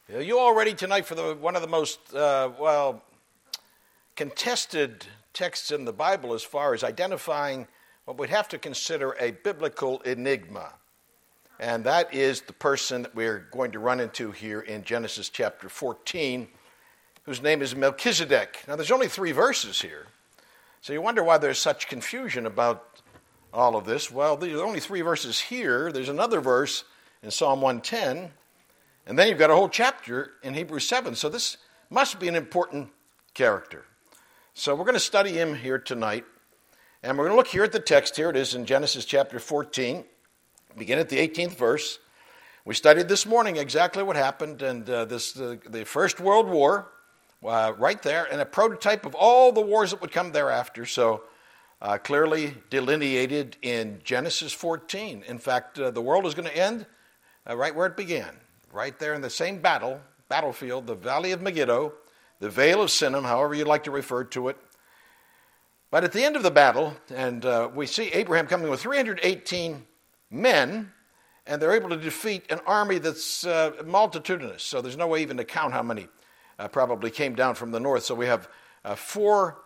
You all ready tonight for one of the most, contested texts in the Bible as far as identifying what we'd have to consider a biblical enigma. And that is the person that we're going to run into here in Genesis chapter 14, whose name is Melchizedek. Now, there's only 3 verses here, so you wonder why there's such confusion about all of this. Well, there are only 3 verses here. There's another verse in Psalm 110, and then you've got a whole chapter in Hebrews 7. So this must be an important character. So we're going to study him here tonight. And we're going to look here at the text. Here it is in Genesis chapter 14. Begin at the 18th verse. We studied this morning exactly what happened. And the First World War, right there, and a prototype of all the wars that would come thereafter. So clearly delineated in Genesis 14. In fact, the world is going to end right where it began. Right there in the same battlefield, the Valley of Megiddo, the Vale of Sinim, however you'd like to refer to it. But at the end of the battle, and we see Abraham coming with 318 men, and they're able to defeat an army that's multitudinous. So there's no way even to count how many probably came down from the north. So we have four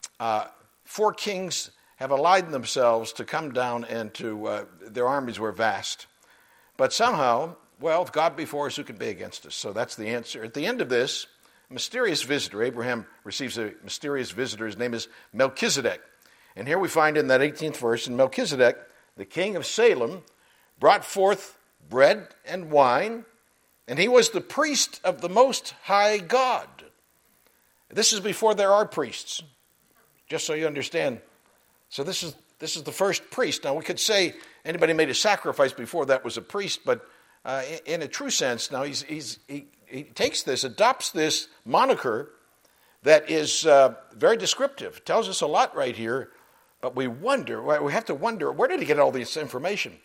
kings have allied themselves to come down, and their armies were vast. But somehow, well, if God be for us, who can be against us? So that's the answer. At the end of this, a mysterious visitor, Abraham receives a mysterious visitor. His name is Melchizedek. And here we find in that 18th verse, and Melchizedek, the king of Salem, brought forth bread and wine, and he was the priest of the Most High God. This is before there are priests, just so you understand. So this is the first priest. Now we could say anybody made a sacrifice before that was a priest, but in a true sense, now he takes this, adopts this moniker that is very descriptive. It tells us a lot right here, but we have to wonder, where did he get all this information?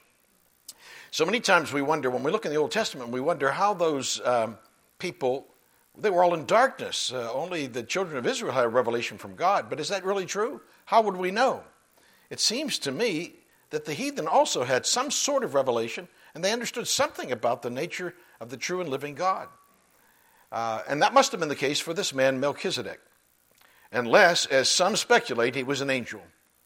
So many times we wonder, when we look in the Old Testament, we wonder how those people, they were all in darkness. Only the children of Israel had a revelation from God. But is that really true? How would we know? It seems to me that the heathen also had some sort of revelation, and they understood something about the nature of the true and living God. And that must have been the case for this man, Melchizedek. Unless, as some speculate, he was an angel.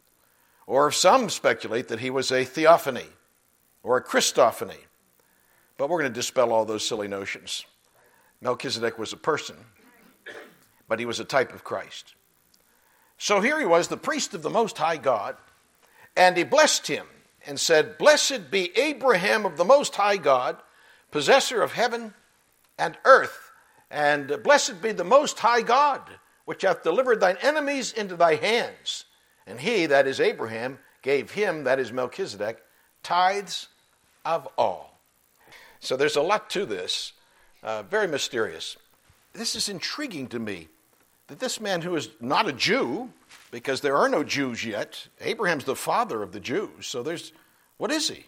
Or some speculate that he was a theophany or a Christophany. But we're going to dispel all those silly notions. Melchizedek was a person, but he was a type of Christ. So here he was, the priest of the Most High God, and he blessed him and said, "Blessed be Abraham of the Most High God, possessor of heaven and earth. And blessed be the Most High God, which hath delivered thine enemies into thy hands. And he," that is Abraham, "gave him," that is Melchizedek, "tithes of all." So there's a lot to this, very mysterious. This is intriguing to me, that this man who is not a Jew, because there are no Jews yet, Abraham's the father of the Jews, so what is he?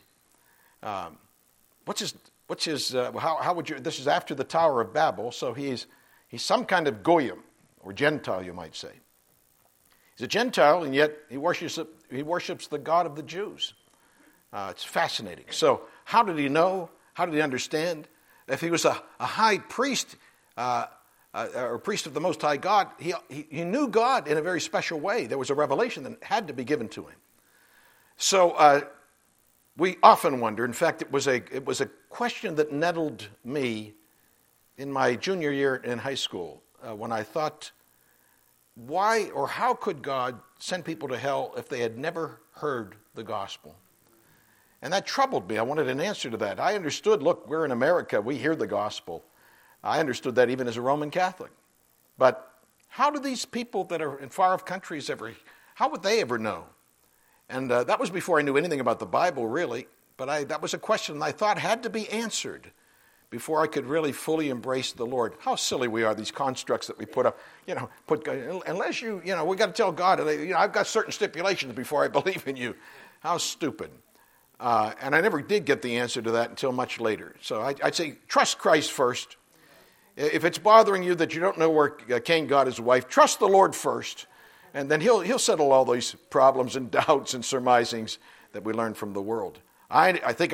How would you, this is after the Tower of Babel, so he's some kind of Goyim, or Gentile, you might say. He's a Gentile, and yet he worships the God of the Jews. It's fascinating. So how did he know? How did he understand? If he was a high priest, or priest of the Most High God, he knew God in a very special way. There was a revelation that had to be given to him. So we often wonder. In fact, it was a question that nettled me in my junior year in high school when I thought, why or how could God send people to hell if they had never heard the gospel? And that troubled me. I wanted an answer to that. I understood, look, we're in America, we hear the gospel. I understood that even as a Roman Catholic. But how do these people that are in far-off countries how would they ever know? And that was before I knew anything about the Bible, really. But that was a question I thought had to be answered before I could really fully embrace the Lord. How silly we are, these constructs that we put up. Unless we got to tell God, I've got certain stipulations before I believe in you. How stupid. And I never did get the answer to that until much later. So I'd say trust Christ first. If it's bothering you that you don't know where Cain got his wife, trust the Lord first. And then he'll settle all these problems and doubts and surmisings that we learn from the world. I think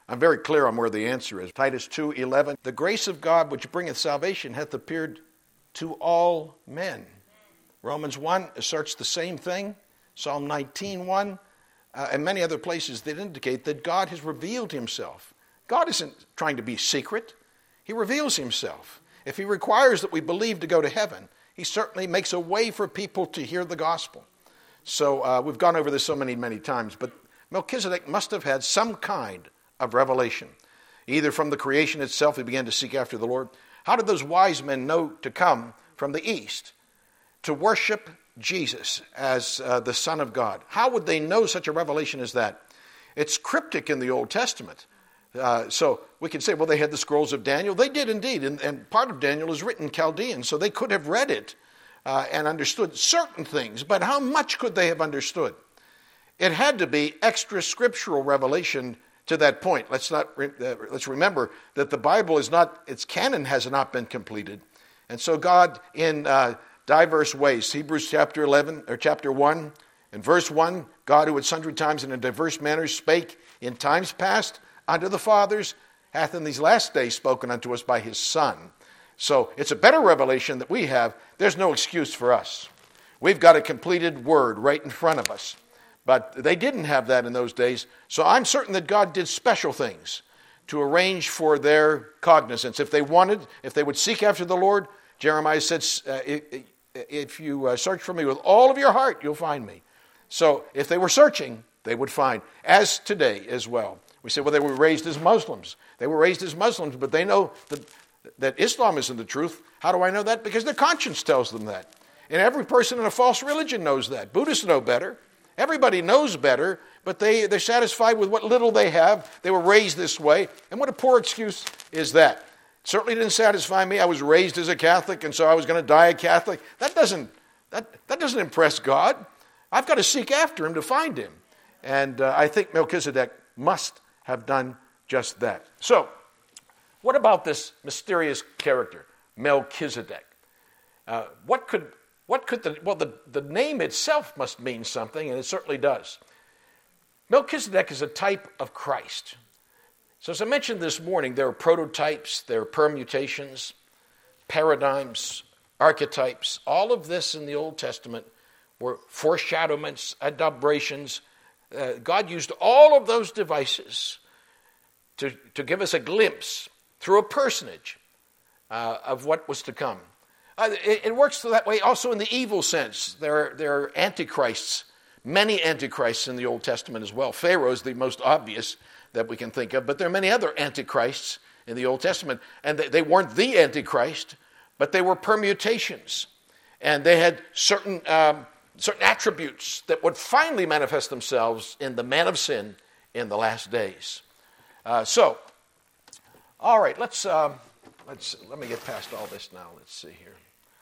I'm very clear on where the answer is. Titus 2:11, the grace of God which bringeth salvation hath appeared to all men. Romans 1 asserts the same thing. Psalm 19:1, and many other places that indicate that God has revealed himself. God isn't trying to be secret. He reveals himself. If he requires that we believe to go to heaven, he certainly makes a way for people to hear the gospel. So we've gone over this so many times, but Melchizedek must have had some kind of revelation. Either from the creation itself, he began to seek after the Lord. How did those wise men know to come from the east to worship Jesus as the Son of God? How would they know such a revelation as that? It's cryptic in the Old Testament. So we can say, well, they had the scrolls of Daniel. They did indeed, and part of Daniel is written in Chaldean, so they could have read it and understood certain things, but how much could they have understood? It had to be extra scriptural revelation to that point. Let's remember that the Bible is not, its canon has not been completed. And so God, in diverse ways, Hebrews chapter 1, and verse 1, God who at sundry times and in diverse manners spake in times past unto the fathers, hath in these last days spoken unto us by his Son. So it's a better revelation that we have. There's no excuse for us. We've got a completed word right in front of us. But they didn't have that in those days. So I'm certain that God did special things to arrange for their cognizance. If they would seek after the Lord, Jeremiah said, if you search for me with all of your heart, you'll find me. So if they were searching, they would find, as today as well. We say, well, they were raised as Muslims. They were raised as Muslims, but they know that Islam isn't the truth. How do I know that? Because their conscience tells them that. And every person in a false religion knows that. Buddhists know better. Everybody knows better, but they're satisfied with what little they have. They were raised this way. And what a poor excuse is that? It certainly didn't satisfy me. I was raised as a Catholic, and so I was going to die a Catholic. That doesn't impress God. I've got to seek after him to find him. And I think Melchizedek must have done just that. So, what about this mysterious character, Melchizedek? The name itself must mean something, and it certainly does. Melchizedek is a type of Christ. So as I mentioned this morning, there are prototypes, there are permutations, paradigms, archetypes. All of this in the Old Testament were foreshadowments, adumbrations. God used all of those devices to give us a glimpse through a personage of what was to come. It works that way also in the evil sense. There are antichrists, many antichrists in the Old Testament as well. Pharaoh is the most obvious that we can think of, but there are many other antichrists in the Old Testament. And they weren't the antichrist, but they were permutations. And they had certain attributes that would finally manifest themselves in the man of sin in the last days. All right, let me get past all this now. Let's see here.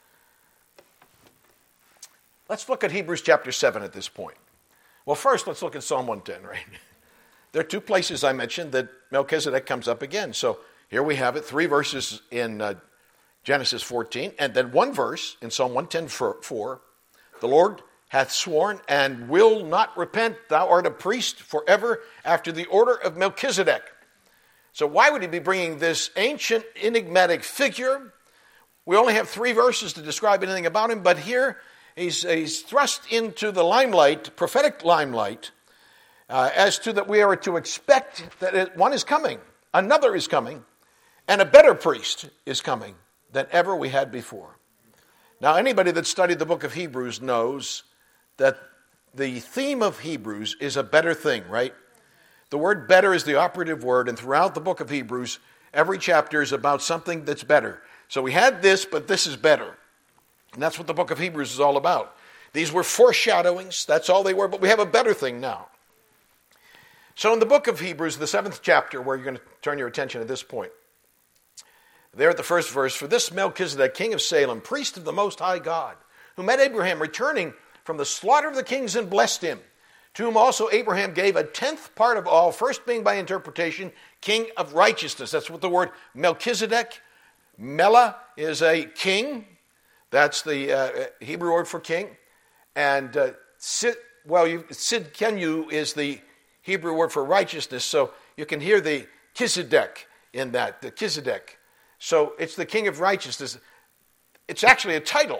Let's look at Hebrews chapter 7 at this point. Well, first, let's look at Psalm 110, right? There are two places I mentioned that Melchizedek comes up again. So here we have it, 3 verses in Genesis 14, and then 1 verse in Psalm 110:4. The Lord hath sworn and will not repent. Thou art a priest forever after the order of Melchizedek. So why would he be bringing this ancient, enigmatic figure? We only have 3 verses to describe anything about him, but here he's thrust into the limelight, prophetic limelight, as to that we are to expect that one is coming, another is coming, and a better priest is coming than ever we had before. Now, anybody that studied the book of Hebrews knows that the theme of Hebrews is a better thing, right? The word better is the operative word, and throughout the book of Hebrews, every chapter is about something that's better. So we had this, but this is better. And that's what the book of Hebrews is all about. These were foreshadowings, that's all they were, but we have a better thing now. So in the book of Hebrews, the 7th chapter, where you're going to turn your attention at this point, there at the first verse, for this Melchizedek, king of Salem, priest of the Most High God, who met Abraham returning from the slaughter of the kings and blessed him, to whom also Abraham gave a 10th part of all, first being by interpretation, king of righteousness. That's what the word Melchizedek, Mela, is a king. That's the Hebrew word for king. And Sidkenu is the Hebrew word for righteousness. So you can hear the Melchizedek in that, the Kizedek. So it's the king of righteousness. It's actually a title.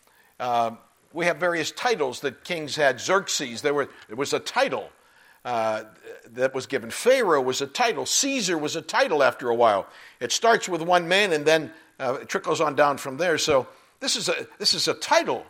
We have various titles that kings had. Xerxes, there was a title that was given. Pharaoh was a title. Caesar was a title after a while. It starts with one man and then it trickles on down from there. So this is a title,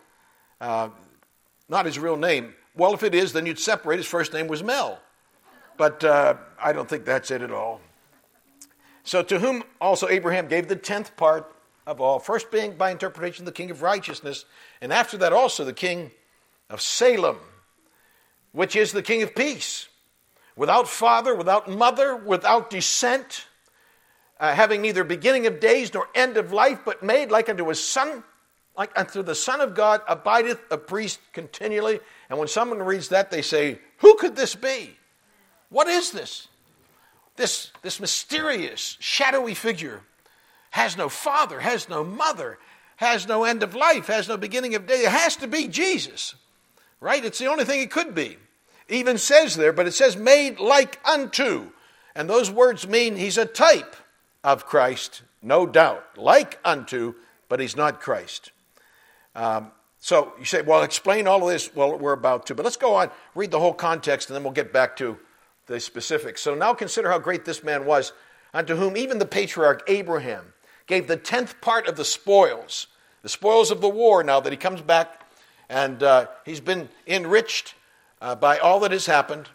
not his real name. Well, if it is, then you'd separate. His first name was Mel. But I don't think that's it at all. So to whom also Abraham gave the 10th part of all, first being by interpretation the king of righteousness, and after that also the king of Salem, which is the king of peace, without father, without mother, without descent, having neither beginning of days nor end of life, but made like unto his son, like unto the Son of God, abideth a priest continually. And when someone reads that, they say, who could this be? What is this? This mysterious, shadowy figure has no father, has no mother, has no end of life, has no beginning of day. It has to be Jesus, right? It's the only thing it could be. It even says there, but it says made like unto. And those words mean he's a type of Christ, no doubt. Like unto, but he's not Christ. So you say, well, explain all of this. Well, we're about to. But let's go on, read the whole context, and then we'll get back to the specifics. So now consider how great this man was, unto whom even the patriarch Abraham gave the 10th part of the spoils of the war, now that he comes back, and he's been enriched by all that has happened.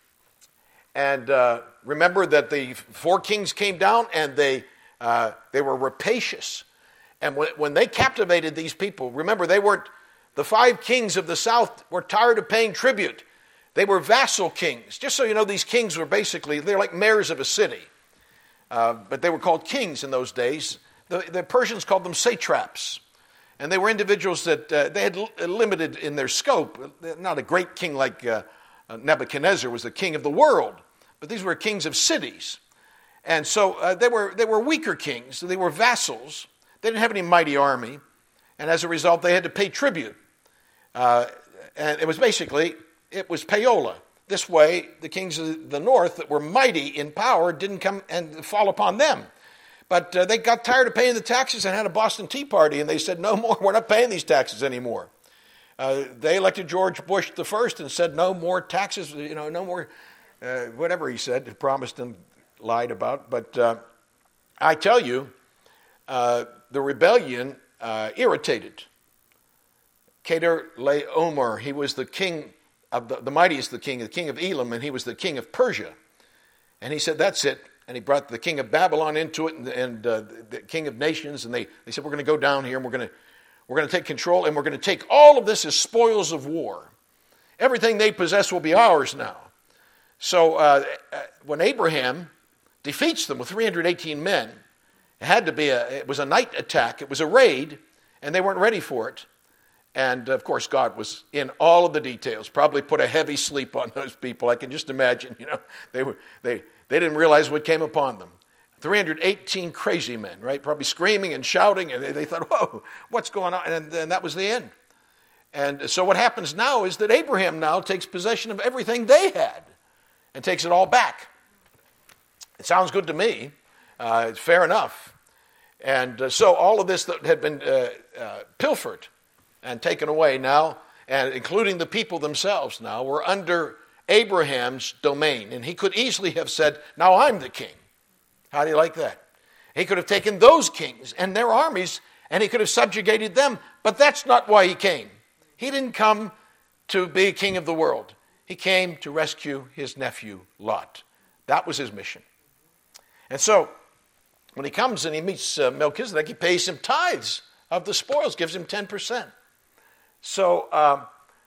And remember that the 4 kings came down, and they were rapacious. And when they captivated these people, remember, the 5 kings of the south were tired of paying tribute. They were vassal kings. Just so you know, these kings were they're like mayors of a city. But they were called kings in those days. The Persians called them satraps. And they were individuals that they had limited in their scope. Not a great king like Nebuchadnezzar was the king of the world. But these were kings of cities. And so they were weaker kings. They were vassals. They didn't have any mighty army. And as a result, they had to pay tribute. And it was payola. This way, the kings of the north that were mighty in power didn't come and fall upon them. But they got tired of paying the taxes and had a Boston Tea Party, and they said, no more, we're not paying these taxes anymore. They elected George Bush the first and said, no more taxes, no more, whatever he said, promised and lied about. But I tell you, the rebellion irritated Kedorlaomer. He was the king of the mightiest, the king of Elam, and he was the king of Persia. And he said, that's it. And he brought the king of Babylon into it, and the king of nations, and they said, we're going to go down here, and we're going to take control, and we're going to take all of this as spoils of war. Everything they possess will be ours now. So when Abraham defeats them with 318 men, it was a night attack, it was a raid, and they weren't ready for it. And, of course, God was in all of the details, probably put a heavy sleep on those people. I can just imagine, they didn't realize what came upon them. 318 crazy men, right? Probably screaming and shouting, and they thought, whoa, what's going on? And that was the end. And so what happens now is that Abraham now takes possession of everything they had and takes it all back. It sounds good to me. It's fair enough. And so all of this that had been pilfered and taken away now, and including the people themselves now, were under Abraham's domain. And he could easily have said, now I'm the king. How do you like that? He could have taken those kings and their armies, and he could have subjugated them. But that's not why he came. He didn't come to be king of the world. He came to rescue his nephew, Lot. That was his mission. And so, when he comes and he meets Melchizedek, he pays him tithes of the spoils, gives him 10%. So,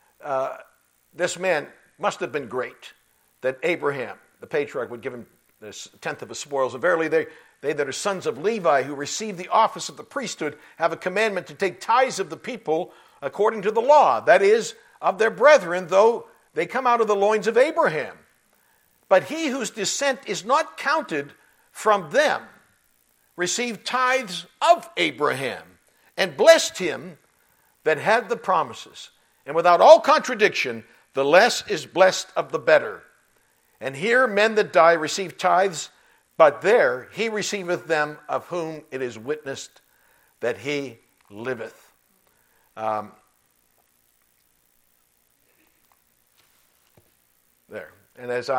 this man must have been great that Abraham, the patriarch, would give him this 10th of the spoils. And verily, they that are sons of Levi who receive the office of the priesthood have a commandment to take tithes of the people according to the law, that is, of their brethren, though they come out of the loins of Abraham. But he whose descent is not counted from them received tithes of Abraham, and blessed him that had the promises. And without all contradiction, the less is blessed of the better. And here men that die receive tithes, But there he receiveth them of whom it is witnessed that he liveth. There. And as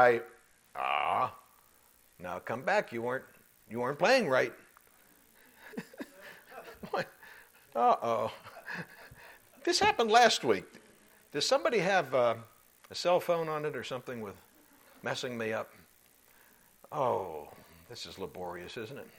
now come back. You weren't playing right. Uh-oh. This happened last week. Does somebody have a cell phone on it or something with messing me up? Oh, this is laborious, isn't it?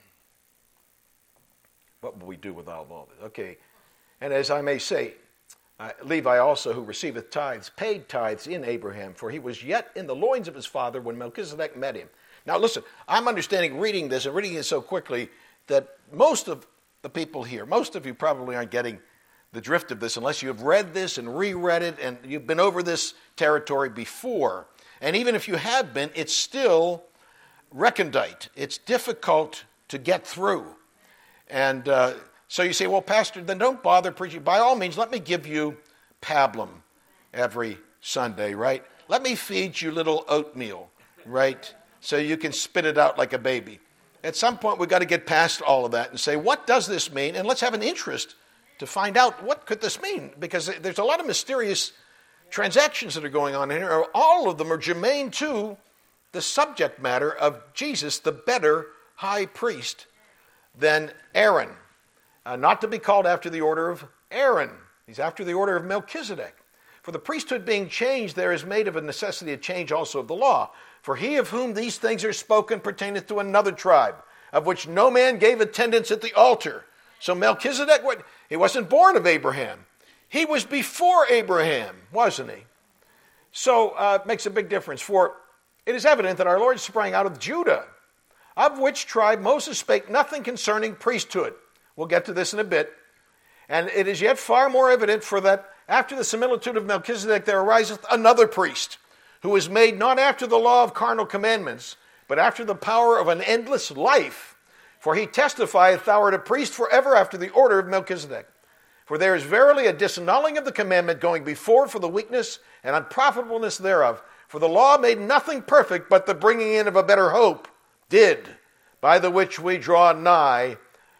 What will we do without all this? Okay. And as I may say, Levi also, who receiveth tithes, paid tithes in Abraham, for he was yet in the loins of his father when Melchizedek met him. Now listen, I'm understanding reading this and reading it so quickly that most of the people here, most of you probably aren't getting the drift of this unless you've read this and reread it and you've been over this territory before. And even if you have been, it's still recondite. It's difficult to get through. And so you say, well, Pastor, then don't bother preaching. By all means, let me give you pablum every Sunday, right? Let me feed you little oatmeal, right? So you can spit it out like a baby. At some point, we've got to get past all of that and say, what does this mean? And let's have an interest to find out what could this mean? Because there's a lot of mysterious transactions that are going on here. All of them are germane to the subject matter of Jesus, the better high priest than Aaron. Not to be called after the order of Aaron. He's after the order of Melchizedek. For the priesthood being changed, there is made of a necessity a change also of the law. For he of whom these things are spoken pertaineth to another tribe, of which no man gave attendance at the altar. So Melchizedek, he wasn't born of Abraham. He was before Abraham, wasn't he? So it makes a big difference. For it is evident that our Lord sprang out of Judah, of which tribe Moses spake nothing concerning priesthood. We'll get to this in a bit. And it is yet far more evident for that after the similitude of Melchizedek there ariseth another priest, who is made not after the law of carnal commandments, but after the power of an endless life. For he testifieth, thou art a priest forever after the order of Melchizedek. For there is verily a disannulling of the commandment going before for the weakness and unprofitableness thereof. For the law made nothing perfect, but the bringing in of a better hope did, by the which we draw nigh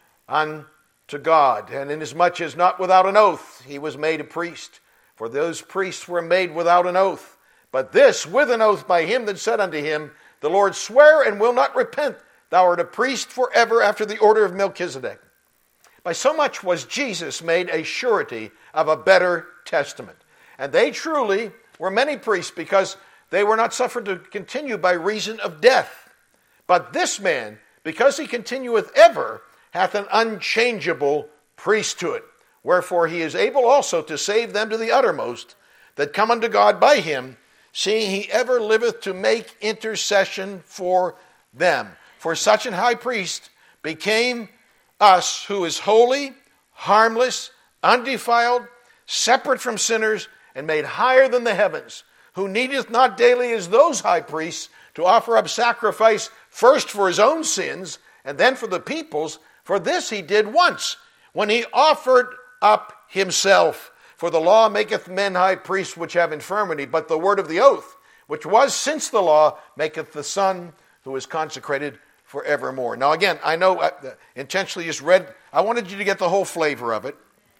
unto God. And inasmuch as not without an oath he was made a priest, for those priests were made without an oath. But this with an oath by him that said unto him, the Lord sware and will not repent, thou art a priest forever after the order of Melchizedek. By so much was Jesus made a surety of a better testament. And they truly were many priests, because they were not suffered to continue by reason of death. But this man, because he continueth ever, hath an unchangeable priesthood. Wherefore he is able also to save them to the uttermost that come unto God by him, seeing he ever liveth to make intercession for them. For such an high priest became us, who is holy, harmless, undefiled, separate from sinners, and made higher than the heavens, who needeth not daily as those high priests to offer up sacrifice first for his own sins, and then for the people's. For this he did once, when he offered up himself. For the law maketh men high priests which have infirmity, but the word of the oath, which was since the law, maketh the Son who is consecrated forevermore. Now again, I know I intentionally just read, I wanted you to get the whole flavor of it.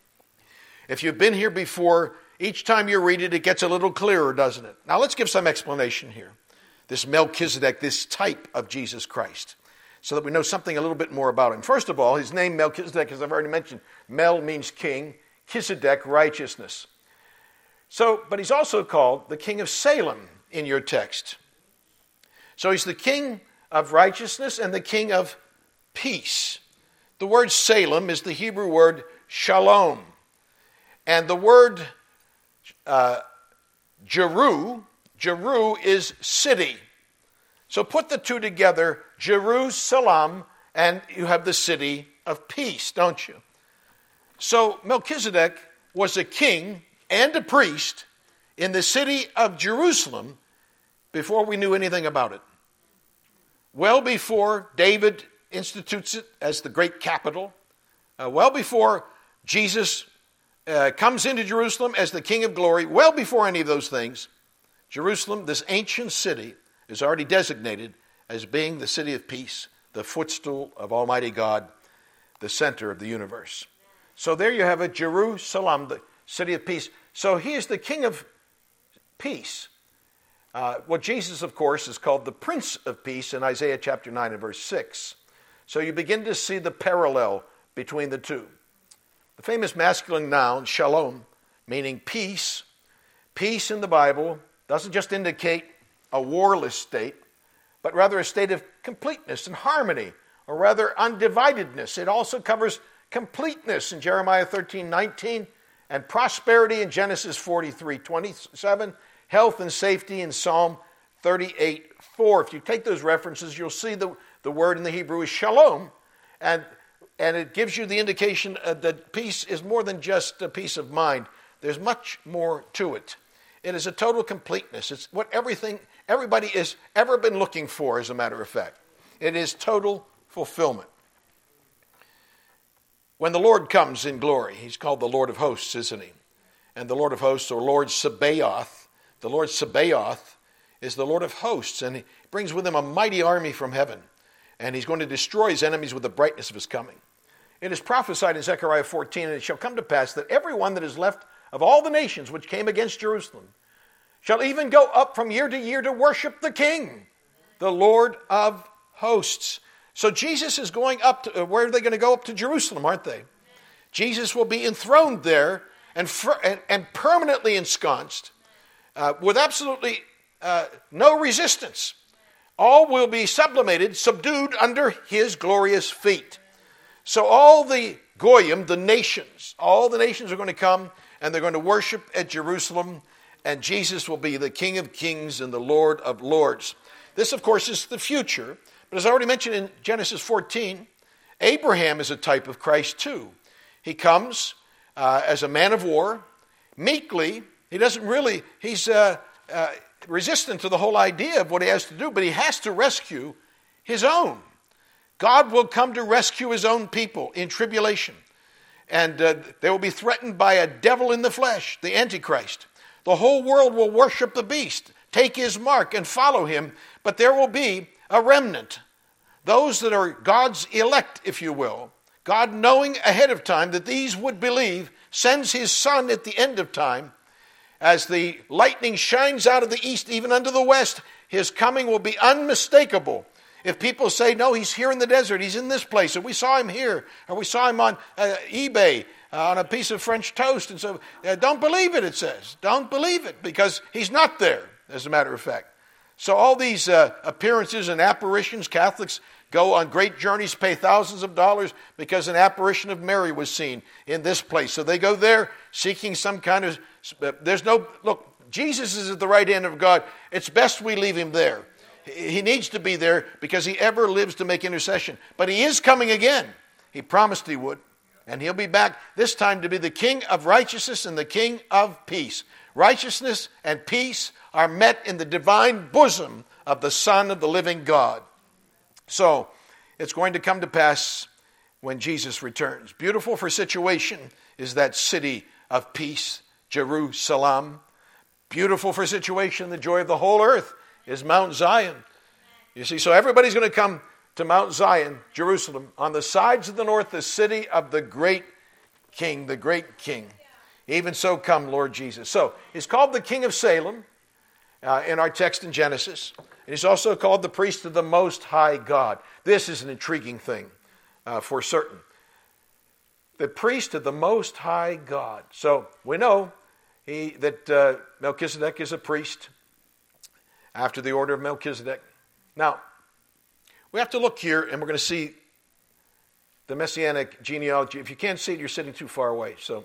If you've been here before, each time you read it, it gets a little clearer, doesn't it? Now let's give some explanation here. This Melchizedek, this type of Jesus Christ, so that we know something a little bit more about him. First of all, his name Melchizedek, as I've already mentioned, Mel means king, Chizedek, righteousness. So, but he's also called the king of Salem in your text. So he's the king of righteousness and the king of peace. The word Salem is the Hebrew word shalom. And the word Jeru is city. So put the two together, Jerusalem, and you have the city of peace, don't you? So Melchizedek was a king and a priest in the city of Jerusalem before we knew anything about it. Well before David institutes it as the great capital, well before Jesus comes into Jerusalem as the King of Glory, well before any of those things, Jerusalem, this ancient city, is already designated as being the city of peace, the footstool of Almighty God, the center of the universe. So there you have it, Jerusalem, the city of peace. So he is the King of peace. What Jesus, of course, is called the Prince of Peace in Isaiah chapter 9 and verse 6. So you begin to see the parallel between the two. The famous masculine noun, shalom, meaning peace. Peace in the Bible doesn't just indicate a warless state, but rather a state of completeness and harmony, or rather undividedness. It also covers completeness in Jeremiah 13:19, and prosperity in Genesis 43:27, health and safety in Psalm 38:4. If you take those references, you'll see the word in the Hebrew is shalom, and it gives you the indication that peace is more than just a peace of mind. There's much more to it. It is a total completeness. It's what everybody has ever been looking for, as a matter of fact. It is total fulfillment. When the Lord comes in glory, he's called the Lord of hosts, isn't he? And the Lord of hosts, or Lord Sabaoth, the Lord Sabaoth is the Lord of hosts, and he brings with him a mighty army from heaven, and he's going to destroy his enemies with the brightness of his coming. It is prophesied in Zechariah 14, and it shall come to pass that everyone that is left of all the nations which came against Jerusalem shall even go up from year to year to worship the King, the Lord of hosts. So Jesus is going up to, where are they going to go? Up to Jerusalem, aren't they? Jesus will be enthroned there and permanently ensconced with absolutely no resistance. All will be sublimated, subdued under his glorious feet. So all the Goyim, the nations, all the nations are going to come and they're going to worship at Jerusalem, and Jesus will be the King of kings and the Lord of lords. This, of course, is the future. But as I already mentioned in Genesis 14, Abraham is a type of Christ too. He comes as a man of war, meekly. He's resistant to the whole idea of what he has to do, but he has to rescue his own. God will come to rescue his own people in tribulation. And they will be threatened by a devil in the flesh, the Antichrist. The whole world will worship the beast, take his mark, and follow him. But there will be a remnant. Those that are God's elect, if you will. God, knowing ahead of time that these would believe, sends his Son at the end of time. As the lightning shines out of the east, even unto the west, his coming will be unmistakable. If people say, no, he's here in the desert, he's in this place, or we saw him here, or we saw him on eBay on a piece of French toast, and so don't believe it, it says. Don't believe it, because he's not there, as a matter of fact. So all these appearances and apparitions, Catholics go on great journeys, pay thousands of dollars, because an apparition of Mary was seen in this place. So they go there seeking some kind of, look, Jesus is at the right hand of God. It's best we leave him there. He needs to be there because he ever lives to make intercession. But he is coming again. He promised he would. And he'll be back this time to be the King of righteousness and the King of peace. Righteousness and peace are met in the divine bosom of the Son of the living God. So it's going to come to pass when Jesus returns. Beautiful for situation is that city of peace, Jerusalem. Beautiful for situation, the joy of the whole earth is Mount Zion. You see, so everybody's going to come to Mount Zion, Jerusalem, on the sides of the north, the city of the great King, the great King. Even so come, Lord Jesus. So he's called the King of Salem in our text in Genesis. And he's also called the priest of the Most High God. This is an intriguing thing for certain. The priest of the Most High God. So we know that Melchizedek is a priest after the order of Melchizedek. Now, we have to look here, and we're going to see the Messianic genealogy. If you can't see it, you're sitting too far away. So,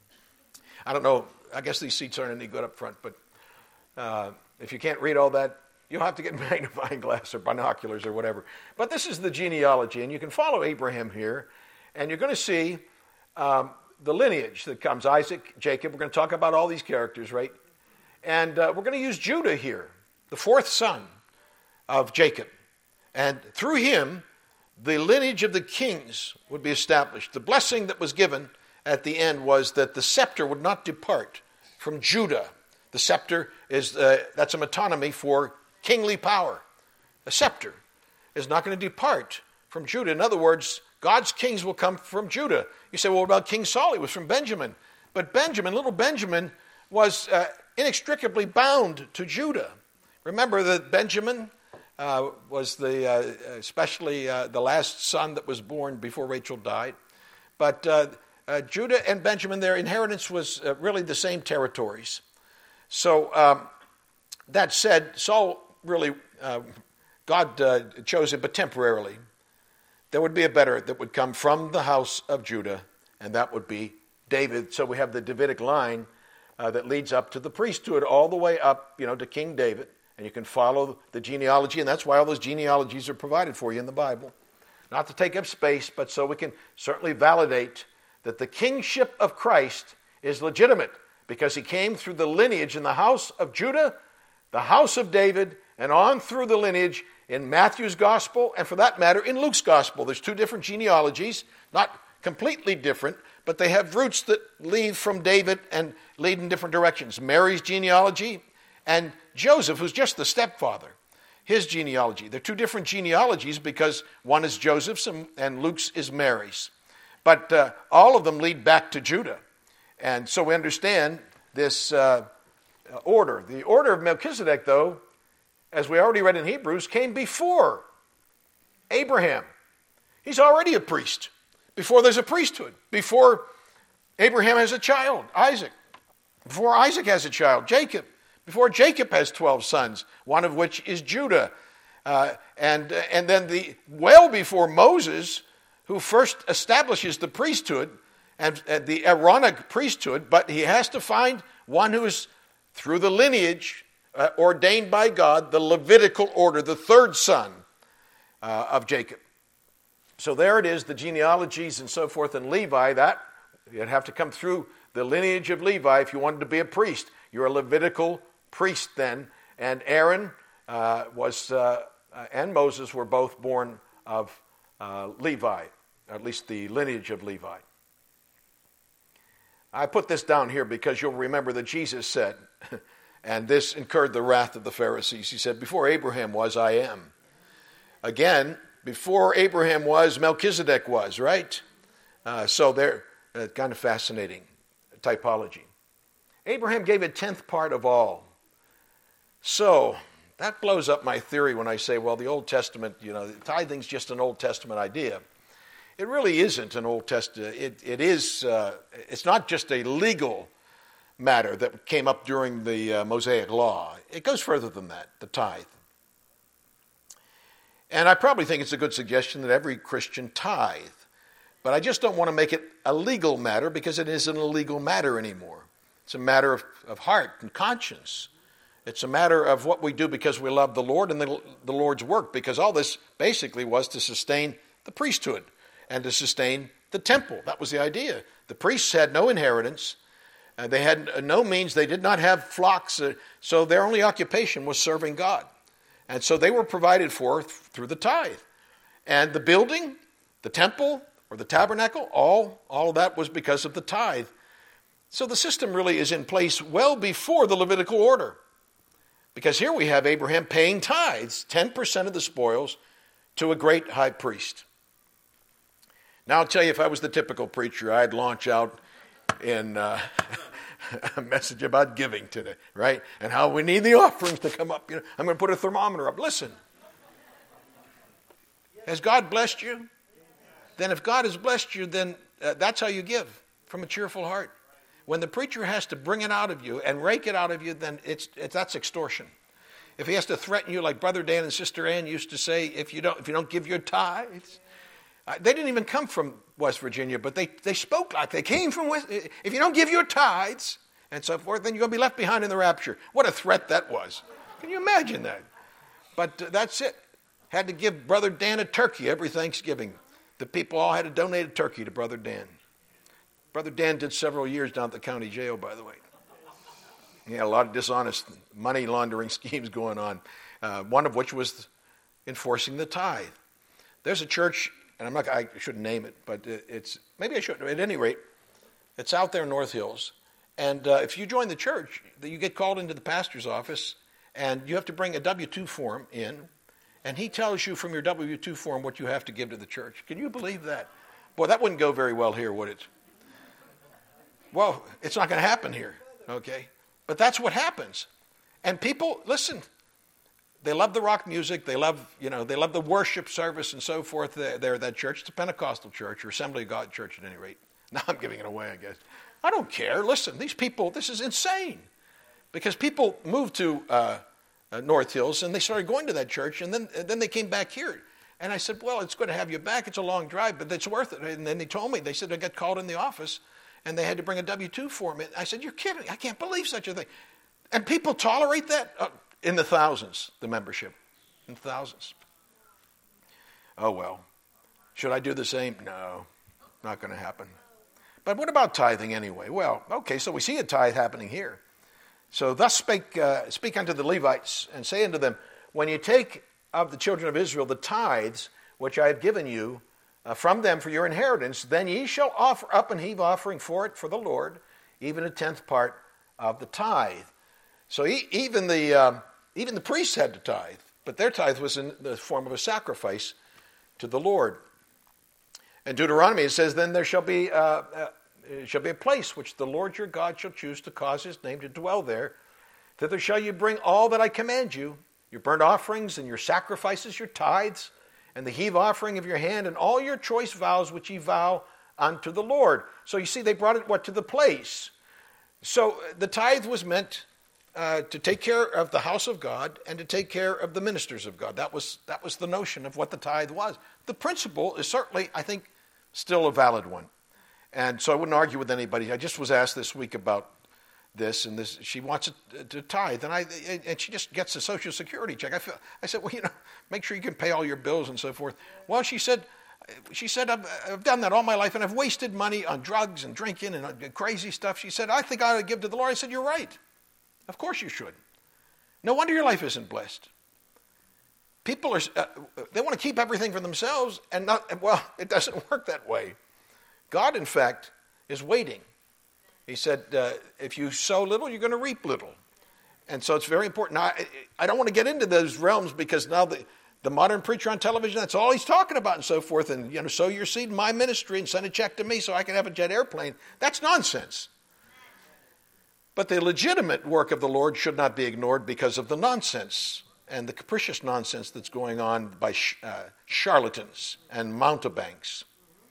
I don't know. I guess these seats aren't any good up front, but if you can't read all that, you'll have to get a magnifying glass or binoculars or whatever. But this is the genealogy, and you can follow Abraham here, and you're going to see the lineage that comes. Isaac, Jacob. We're going to talk about all these characters, right? And we're going to use Judah here, the fourth son of Jacob. And through him, the lineage of the kings would be established. The blessing that was given at the end was that the scepter would not depart from Judah. The scepter is, that's a metonymy for kingly power. A scepter is not going to depart from Judah. In other words, God's kings will come from Judah. You say, well, what about King Saul? He was from Benjamin. But Benjamin, little Benjamin, was inextricably bound to Judah. Remember that Benjamin was especially the last son that was born before Rachel died. But Judah and Benjamin, their inheritance was really the same territories. So that said, Saul really, God chose him, but temporarily. There would be a better that would come from the house of Judah, and that would be David. So we have the Davidic line that leads up to the priesthood all the way up, to King David. And you can follow the genealogy, and that's why all those genealogies are provided for you in the Bible. Not to take up space, but so we can certainly validate that the kingship of Christ is legitimate because he came through the lineage in the house of Judah, the house of David, and on through the lineage in Matthew's gospel, and for that matter, in Luke's gospel. There's two different genealogies, not completely different, but they have roots that lead from David and lead in different directions. Mary's genealogy and Joseph, who's just the stepfather, his genealogy. They're two different genealogies because one is Joseph's and Luke's is Mary's. But all of them lead back to Judah. And so we understand this order. The order of Melchizedek, though, as we already read in Hebrews, came before Abraham. He's already a priest. Before there's a priesthood. Before Abraham has a child, Isaac. Before Isaac has a child, Jacob. Before Jacob has 12 sons, one of which is Judah. And then well before Moses, who first establishes the priesthood, and the Aaronic priesthood, but he has to find one who is, through the lineage, ordained by God, the Levitical order, the third son of Jacob. So there it is, the genealogies and so forth in Levi, that you'd have to come through the lineage of Levi if you wanted to be a priest. You're a Levitical priest then, and Aaron and Moses were both born of Levi, at least the lineage of Levi. I put this down here because you'll remember that Jesus said, and this incurred the wrath of the Pharisees, he said, before Abraham was, I am. Again, before Abraham was, Melchizedek was, right? So they're kind of fascinating typology. Abraham gave a 10th part of all. So that blows up my theory when I say, well, the Old Testament, tithing's just an Old Testament idea. It really isn't an Old Testament. It's not just a legal matter that came up during the Mosaic Law. It goes further than that, the tithe. And I probably think it's a good suggestion that every Christian tithe. But I just don't want to make it a legal matter because it isn't a legal matter anymore. It's a matter of heart and conscience. It's a matter of what we do because we love the Lord and the Lord's work, because all this basically was to sustain the priesthood and to sustain the temple. That was the idea. The priests had no inheritance. They had no means. They did not have flocks. So their only occupation was serving God. And so they were provided for through the tithe. And the building, the temple, or the tabernacle, all of that was because of the tithe. So the system really is in place well before the Levitical order. Because here we have Abraham paying tithes, 10% of the spoils, to a great high priest. Now I'll tell you, if I was the typical preacher, I'd launch out in a message about giving today, right? And how we need the offerings to come up. I'm going to put a thermometer up. Listen, has God blessed you? Then if God has blessed you, then that's how you give, from a cheerful heart. When the preacher has to bring it out of you and rake it out of you, then that's extortion. If he has to threaten you like Brother Dan and Sister Ann used to say, if you don't give your tithes. They didn't even come from West Virginia, but they spoke like they came from West. If you don't give your tithes and so forth, then you're going to be left behind in the rapture. What a threat that was. Can you imagine that? But that's it. Had to give Brother Dan a turkey every Thanksgiving. The people all had to donate a turkey to Brother Dan. Brother Dan did several years down at the county jail, by the way. He had a lot of dishonest money laundering schemes going on, one of which was enforcing the tithe. There's a church, and I shouldn't name it, but maybe I should. At any rate, it's out there in North Hills. And if you join the church, you get called into the pastor's office, and you have to bring a W-2 form in, and he tells you from your W-2 form what you have to give to the church. Can you believe that? Boy, that wouldn't go very well here, would it? Well, it's not going to happen here, okay? But that's what happens. And people, listen, they love the rock music. They love the worship service and so forth. They're that church. It's a Pentecostal church or Assembly of God church at any rate. Now I'm giving it away, I guess. I don't care. Listen, these people, this is insane. Because people moved to North Hills and they started going to that church and then they came back here. And I said, well, it's good to have you back. It's a long drive, but it's worth it. And then they told me, they said they got called in the office and they had to bring a W-2 form in. I said, you're kidding. I can't believe such a thing. And people tolerate that in the thousands, the membership, in thousands. Oh, well, should I do the same? No, not going to happen. But what about tithing anyway? Well, okay, so we see a tithe happening here. So thus speak unto the Levites and say unto them, when you take of the children of Israel the tithes which I have given you from them for your inheritance, then ye shall offer up and heave offering for it for the Lord, even a tenth part of the tithe. So even the priests had to tithe, but their tithe was in the form of a sacrifice to the Lord. In Deuteronomy it says, then there shall be a place which the Lord your God shall choose to cause his name to dwell there. Thither shall you bring all that I command you, your burnt offerings and your sacrifices, your tithes, and the heave offering of your hand, and all your choice vows which ye vow unto the Lord. So you see, they brought it to the place. So the tithe was meant to take care of the house of God and to take care of the ministers of God. That was the notion of what the tithe was. The principle is certainly, I think, still a valid one. And so I wouldn't argue with anybody. I just was asked this week about this, and she wants it to tithe, and she just gets a Social Security check. I said, well, make sure you can pay all your bills and so forth. Well, she said, I've done that all my life, and I've wasted money on drugs and drinking and crazy stuff. She said, I think I ought to give to the Lord. I said, you're right. Of course you should. No wonder your life isn't blessed. People they want to keep everything for themselves, and it doesn't work that way. God, in fact, is waiting. He said, if you sow little, you're going to reap little. And so it's very important. Now, I don't want to get into those realms because now the modern preacher on television, that's all he's talking about and so forth. And, sow your seed in my ministry and send a check to me so I can have a jet airplane. That's nonsense. But the legitimate work of the Lord should not be ignored because of the nonsense and the capricious nonsense that's going on by charlatans and mountebanks.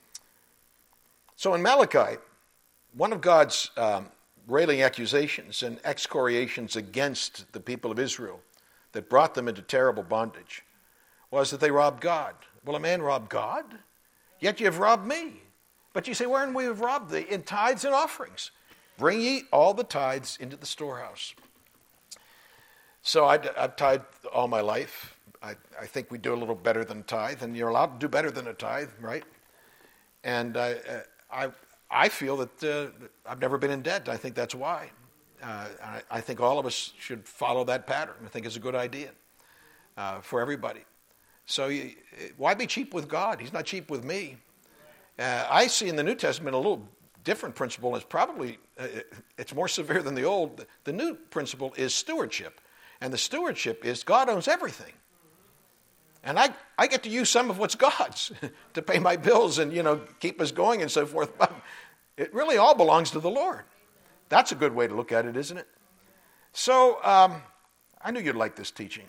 So in Malachi, one of God's railing accusations and excoriations against the people of Israel that brought them into terrible bondage was that they robbed God. Well, a man robbed God, yet you have robbed me. But you say, wherein we have robbed thee? In tithes and offerings. Bring ye all the tithes into the storehouse. So I've tithed all my life. I think we do a little better than a tithe, and you're allowed to do better than a tithe, right? And I feel that I've never been in debt. I think that's why. I think all of us should follow that pattern. I think it's a good idea for everybody. So why be cheap with God? He's not cheap with me. I see in the New Testament a little different principle. It's probably, it's more severe than the old. The new principle is stewardship. And the stewardship is God owns everything. And I get to use some of what's God's to pay my bills and, keep us going and so forth. But it really all belongs to the Lord. That's a good way to look at it, isn't it? So I knew you'd like this teaching.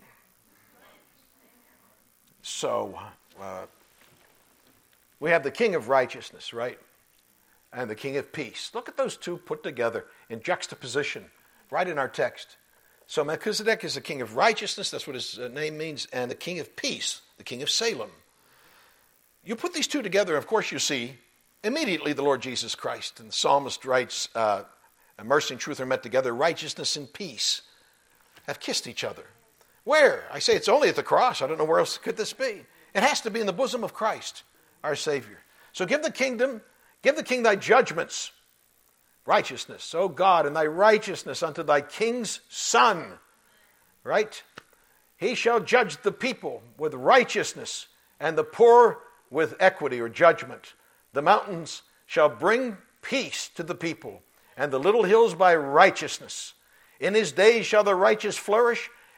So we have the King of Righteousness, right? And the King of Peace. Look at those two put together in juxtaposition right in our text. So Melchizedek is the King of Righteousness, that's what his name means, and the King of Peace, the King of Salem. You put these two together, of course you see immediately the Lord Jesus Christ. And the psalmist writes, mercy and truth are met together, righteousness and peace have kissed each other. Where? I say it's only at the cross. I don't know where else could this be. It has to be in the bosom of Christ, our Savior. So give the king thy judgments, righteousness, O God, and thy righteousness unto thy king's son. Right? He shall judge the people with righteousness and the poor with equity or judgment. The mountains shall bring peace to the people, and the little hills by righteousness. In his days shall the righteous flourish,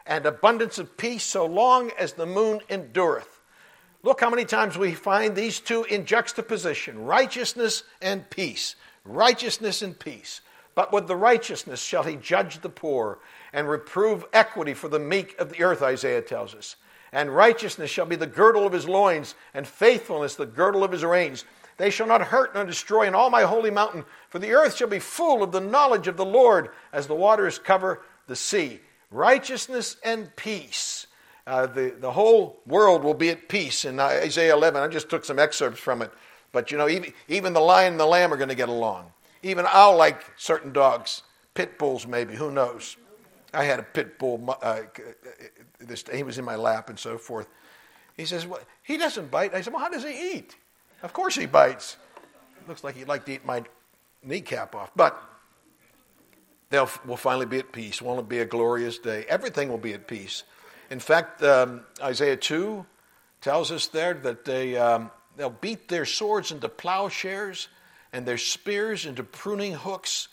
and abundance of peace so long as the moon endureth. Look how many times we find these two in juxtaposition, righteousness and peace. Righteousness and peace. But with the righteousness shall he judge the poor and reprove equity for the meek of the earth, Isaiah tells us. And righteousness shall be the girdle of his loins, and faithfulness the girdle of his reins. They shall not hurt nor destroy in all my holy mountain, for the earth shall be full of the knowledge of the Lord as the waters cover the sea. Righteousness and peace. The whole world will be at peace. In Isaiah 11, I just took some excerpts from it. But you know, even the lion and the lamb are going to get along. Even I'll like certain dogs. Pit bulls maybe, who knows. I had a pit bull, he was in my lap and so forth. He says, well, he doesn't bite. I said, well, how does he eat? Of course he bites. Looks like he'd like to eat my kneecap off. But we'll finally be at peace. Won't it be a glorious day? Everything will be at peace. In fact, Isaiah 2 tells us there that they'll beat their swords into plowshares and their spears into pruning hooks.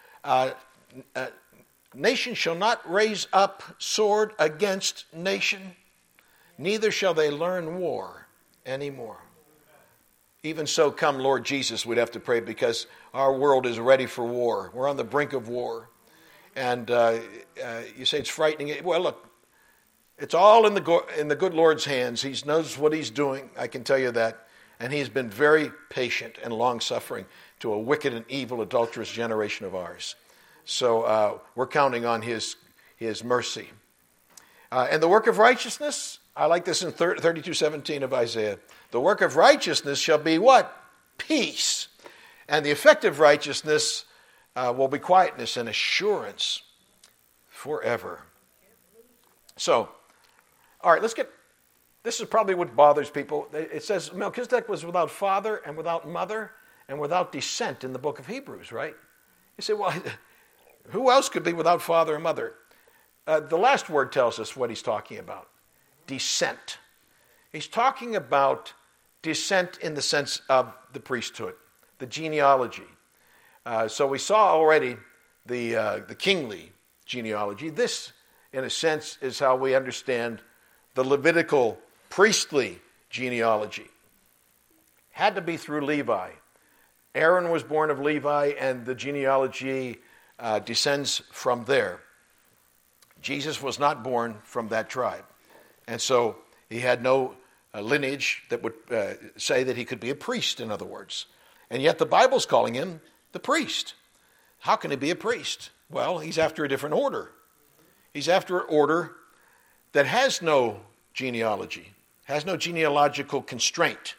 Nation shall not raise up sword against nation, neither shall they learn war anymore. Even so, come Lord Jesus, we'd have to pray, because our world is ready for war. We're on the brink of war. And you say it's frightening. Well, look, it's all in the good Lord's hands. He knows what he's doing, I can tell you that. And he's been very patient and long-suffering to a wicked and evil, adulterous generation of ours. So we're counting on his mercy. And the work of righteousness, I like this in 32:17 of Isaiah. The work of righteousness shall be what? Peace. And the effect of righteousness will be quietness and assurance forever. So, all right, this is probably what bothers people. It says Melchizedek was without father and without mother and without descent in the book of Hebrews, right? You say, well, who else could be without father and mother? The last word tells us what he's talking about. Descent. He's talking about descent in the sense of the priesthood, the genealogy. So we saw already the kingly genealogy. This, in a sense, is how we understand the Levitical priestly genealogy. Had to be through Levi. Aaron was born of Levi, and the genealogy descends from there. Jesus was not born from that tribe. And so he had no lineage that would say that he could be a priest, in other words. And yet the Bible's calling him the priest. How can he be a priest? Well, he's after a different order. He's after an order that has no genealogy, has no genealogical constraint.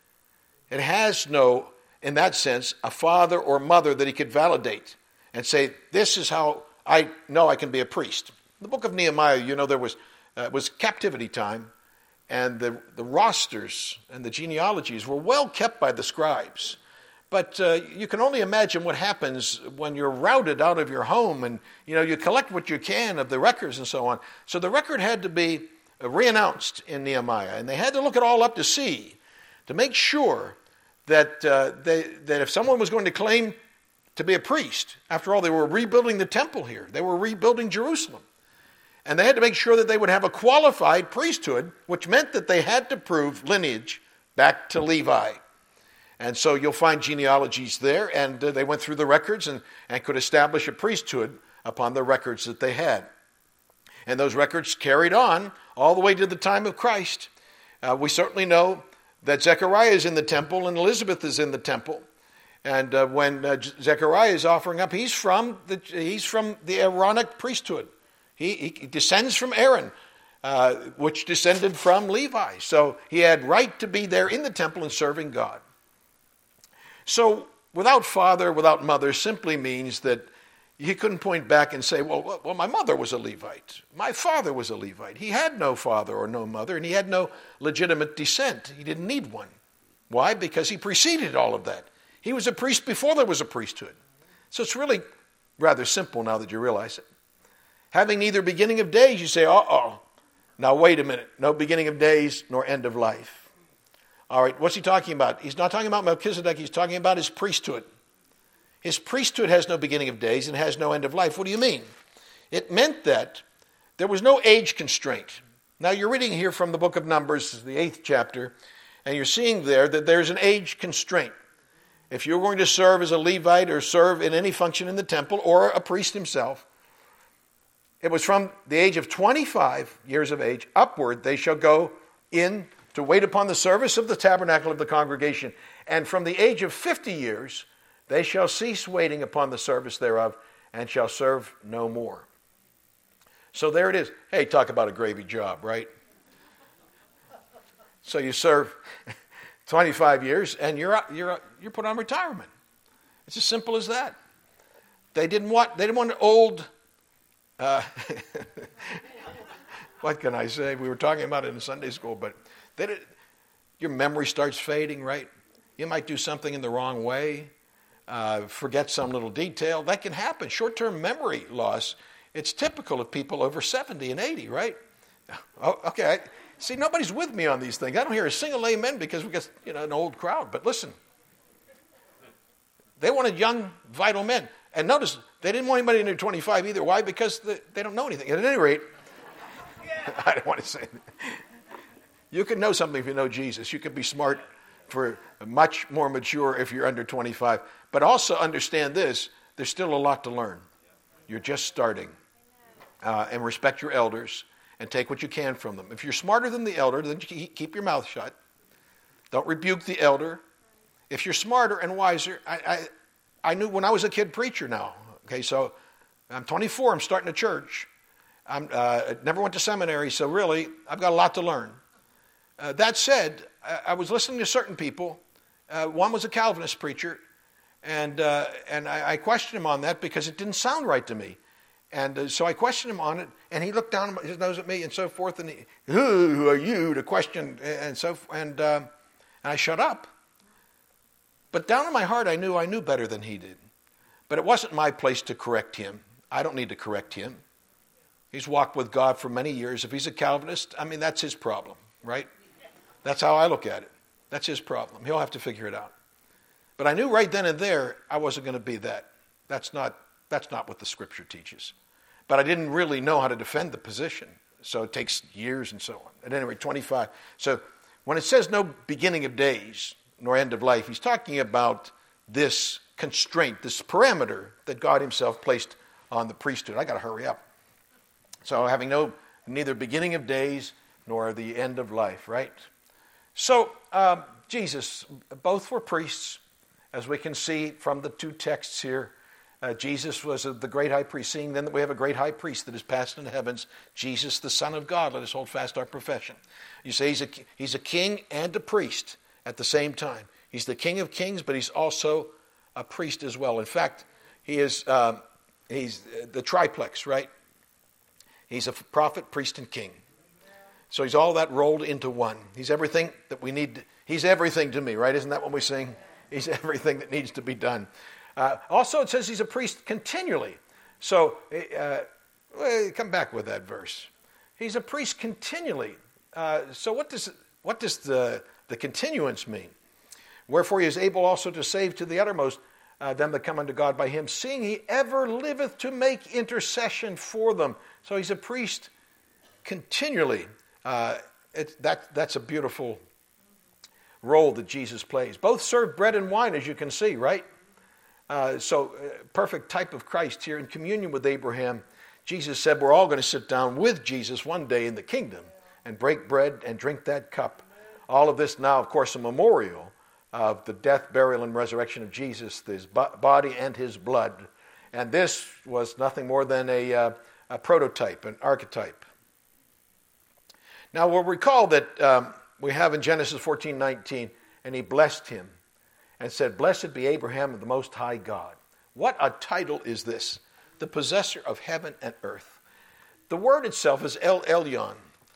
It has no, in that sense, a father or mother that he could validate and say, this is how I know I can be a priest. In the book of Nehemiah, you know, there was captivity time, and the rosters and the genealogies were well kept by the scribes. But you can only imagine what happens when you're routed out of your home, and you collect what you can of the records and so on. So the record had to be reannounced in Nehemiah, and they had to look it all up to see, to make sure that that if someone was going to claim to be a priest, after all, they were rebuilding the temple here. They were rebuilding Jerusalem. And they had to make sure that they would have a qualified priesthood, which meant that they had to prove lineage back to Levi. And so you'll find genealogies there, and they went through the records and could establish a priesthood upon the records that they had. And those records carried on all the way to the time of Christ. We certainly know that Zechariah is in the temple and Elizabeth is in the temple. And when Zechariah is offering up, he's from the Aaronic priesthood. He descends from Aaron, which descended from Levi. So he had right to be there in the temple and serving God. So without father, without mother simply means that he couldn't point back and say, well, my mother was a Levite. My father was a Levite. He had no father or no mother, and he had no legitimate descent. He didn't need one. Why? Because he preceded all of that. He was a priest before there was a priesthood. So it's really rather simple now that you realize it. Having neither beginning of days, you say, now wait a minute. No beginning of days nor end of life. All right, what's he talking about? He's not talking about Melchizedek. He's talking about his priesthood. His priesthood has no beginning of days and has no end of life. What do you mean? It meant that there was no age constraint. Now you're reading here from the book of Numbers, the 8th chapter, and you're seeing there that there's an age constraint. If you're going to serve as a Levite or serve in any function in the temple or a priest himself, it was from the age of 25 years of age upward, they shall go in to wait upon the service of the tabernacle of the congregation. And from the age of 50 years, they shall cease waiting upon the service thereof and shall serve no more. So there it is. Hey, talk about a gravy job, right? So you serve 25 years and you're put on retirement. It's as simple as that. They didn't want an old. What can I say? We were talking about it in Sunday school, but your memory starts fading, right? You might do something in the wrong way, forget some little detail. That can happen. Short-term memory loss, it's typical of people over 70 and 80, right? Oh, okay. See, nobody's with me on these things. I don't hear a single amen because we got an old crowd. But listen, they wanted young, vital men. And notice, they didn't want anybody under 25 either. Why? Because they don't know anything. And at any rate, I don't want to say that. You can know something if you know Jesus. You can be smart for much more mature if you're under 25. But also understand this, there's still a lot to learn. You're just starting. And respect your elders and take what you can from them. If you're smarter than the elder, then keep your mouth shut. Don't rebuke the elder. If you're smarter and wiser, I knew when I was a kid preacher now. Okay, so I'm 24, I'm starting a church. I never went to seminary, so really, I've got a lot to learn. That said, I was listening to certain people. One was a Calvinist preacher, and I questioned him on that because it didn't sound right to me. And so I questioned him on it, and he looked down his nose at me and so forth, and who are you to question, and I shut up. But down in my heart, I knew better than he did. But it wasn't my place to correct him. I don't need to correct him. He's walked with God for many years. If he's a Calvinist, that's his problem, right? That's how I look at it. That's his problem. He'll have to figure it out. But I knew right then and there I wasn't going to be that. That's not what the Scripture teaches. But I didn't really know how to defend the position. So it takes years and so on. At any rate, 25. So when it says no beginning of days nor end of life, he's talking about this constraint, this parameter that God himself placed on the priesthood. I got to hurry up. So having neither beginning of days nor the end of life, right? So Jesus, both were priests, as we can see from the two texts here. Jesus was the great high priest, seeing then that we have a great high priest that is passed into the heavens, Jesus, the Son of God. Let us hold fast our profession. You say he's a king and a priest at the same time. He's the King of kings, but he's also a priest as well. In fact, he's the triplex, right? He's a prophet, priest, and king. So he's all that rolled into one. He's everything that we need. He's everything to me, right? Isn't that what we sing? He's everything that needs to be done. Also, it says he's a priest continually. So, come back with that verse. He's a priest continually. So what does the continuance mean? Wherefore he is able also to save to the uttermost them that come unto God by him, seeing he ever liveth to make intercession for them. So he's a priest continually. That's a beautiful role that Jesus plays. Both serve bread and wine, as you can see, right? Perfect type of Christ here in communion with Abraham. Jesus said we're all going to sit down with Jesus one day in the kingdom and break bread and drink that cup. All of this now, of course, a memorial of the death, burial, and resurrection of Jesus, his body and his blood. And this was nothing more than a prototype, an archetype. Now we'll recall that we have in Genesis 14:19, and he blessed him and said, "Blessed be Abraham of the Most High God." What a title is this? The possessor of heaven and earth. The word itself is El Elyon.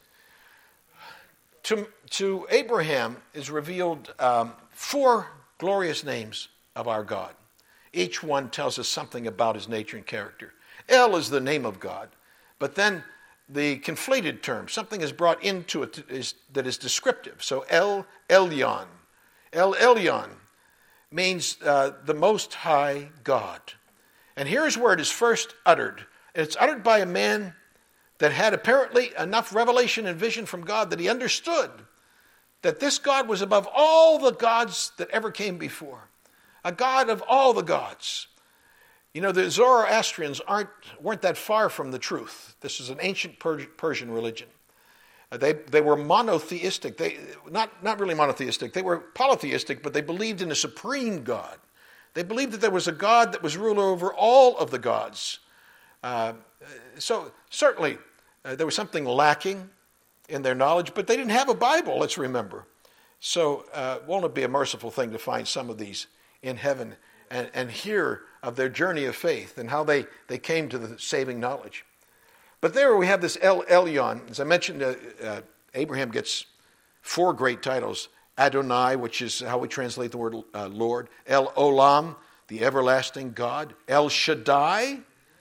To Abraham is revealed 4 glorious names of our God. Each one tells us something about his nature and character. El is the name of God, but then the conflated term, something is brought into it that is descriptive. So El Elyon. El Elyon means the Most High God. And here's where it is first uttered. It's uttered by a man that had apparently enough revelation and vision from God that he understood that this God was above all the gods that ever came before. A God of all the gods. You know, the Zoroastrians weren't that far from the truth. This is an ancient Persian religion. They were monotheistic. Not really monotheistic. They were polytheistic, but they believed in a supreme God. They believed that there was a God that was ruler over all of the gods. So certainly there was something lacking in their knowledge, but they didn't have a Bible, let's remember. So won't it be a merciful thing to find some of these in heaven and hear of their journey of faith and how they came to the saving knowledge. But there we have this El Elyon. As I mentioned, Abraham gets 4 great titles. Adonai, which is how we translate the word Lord. El Olam, the everlasting God. El Shaddai,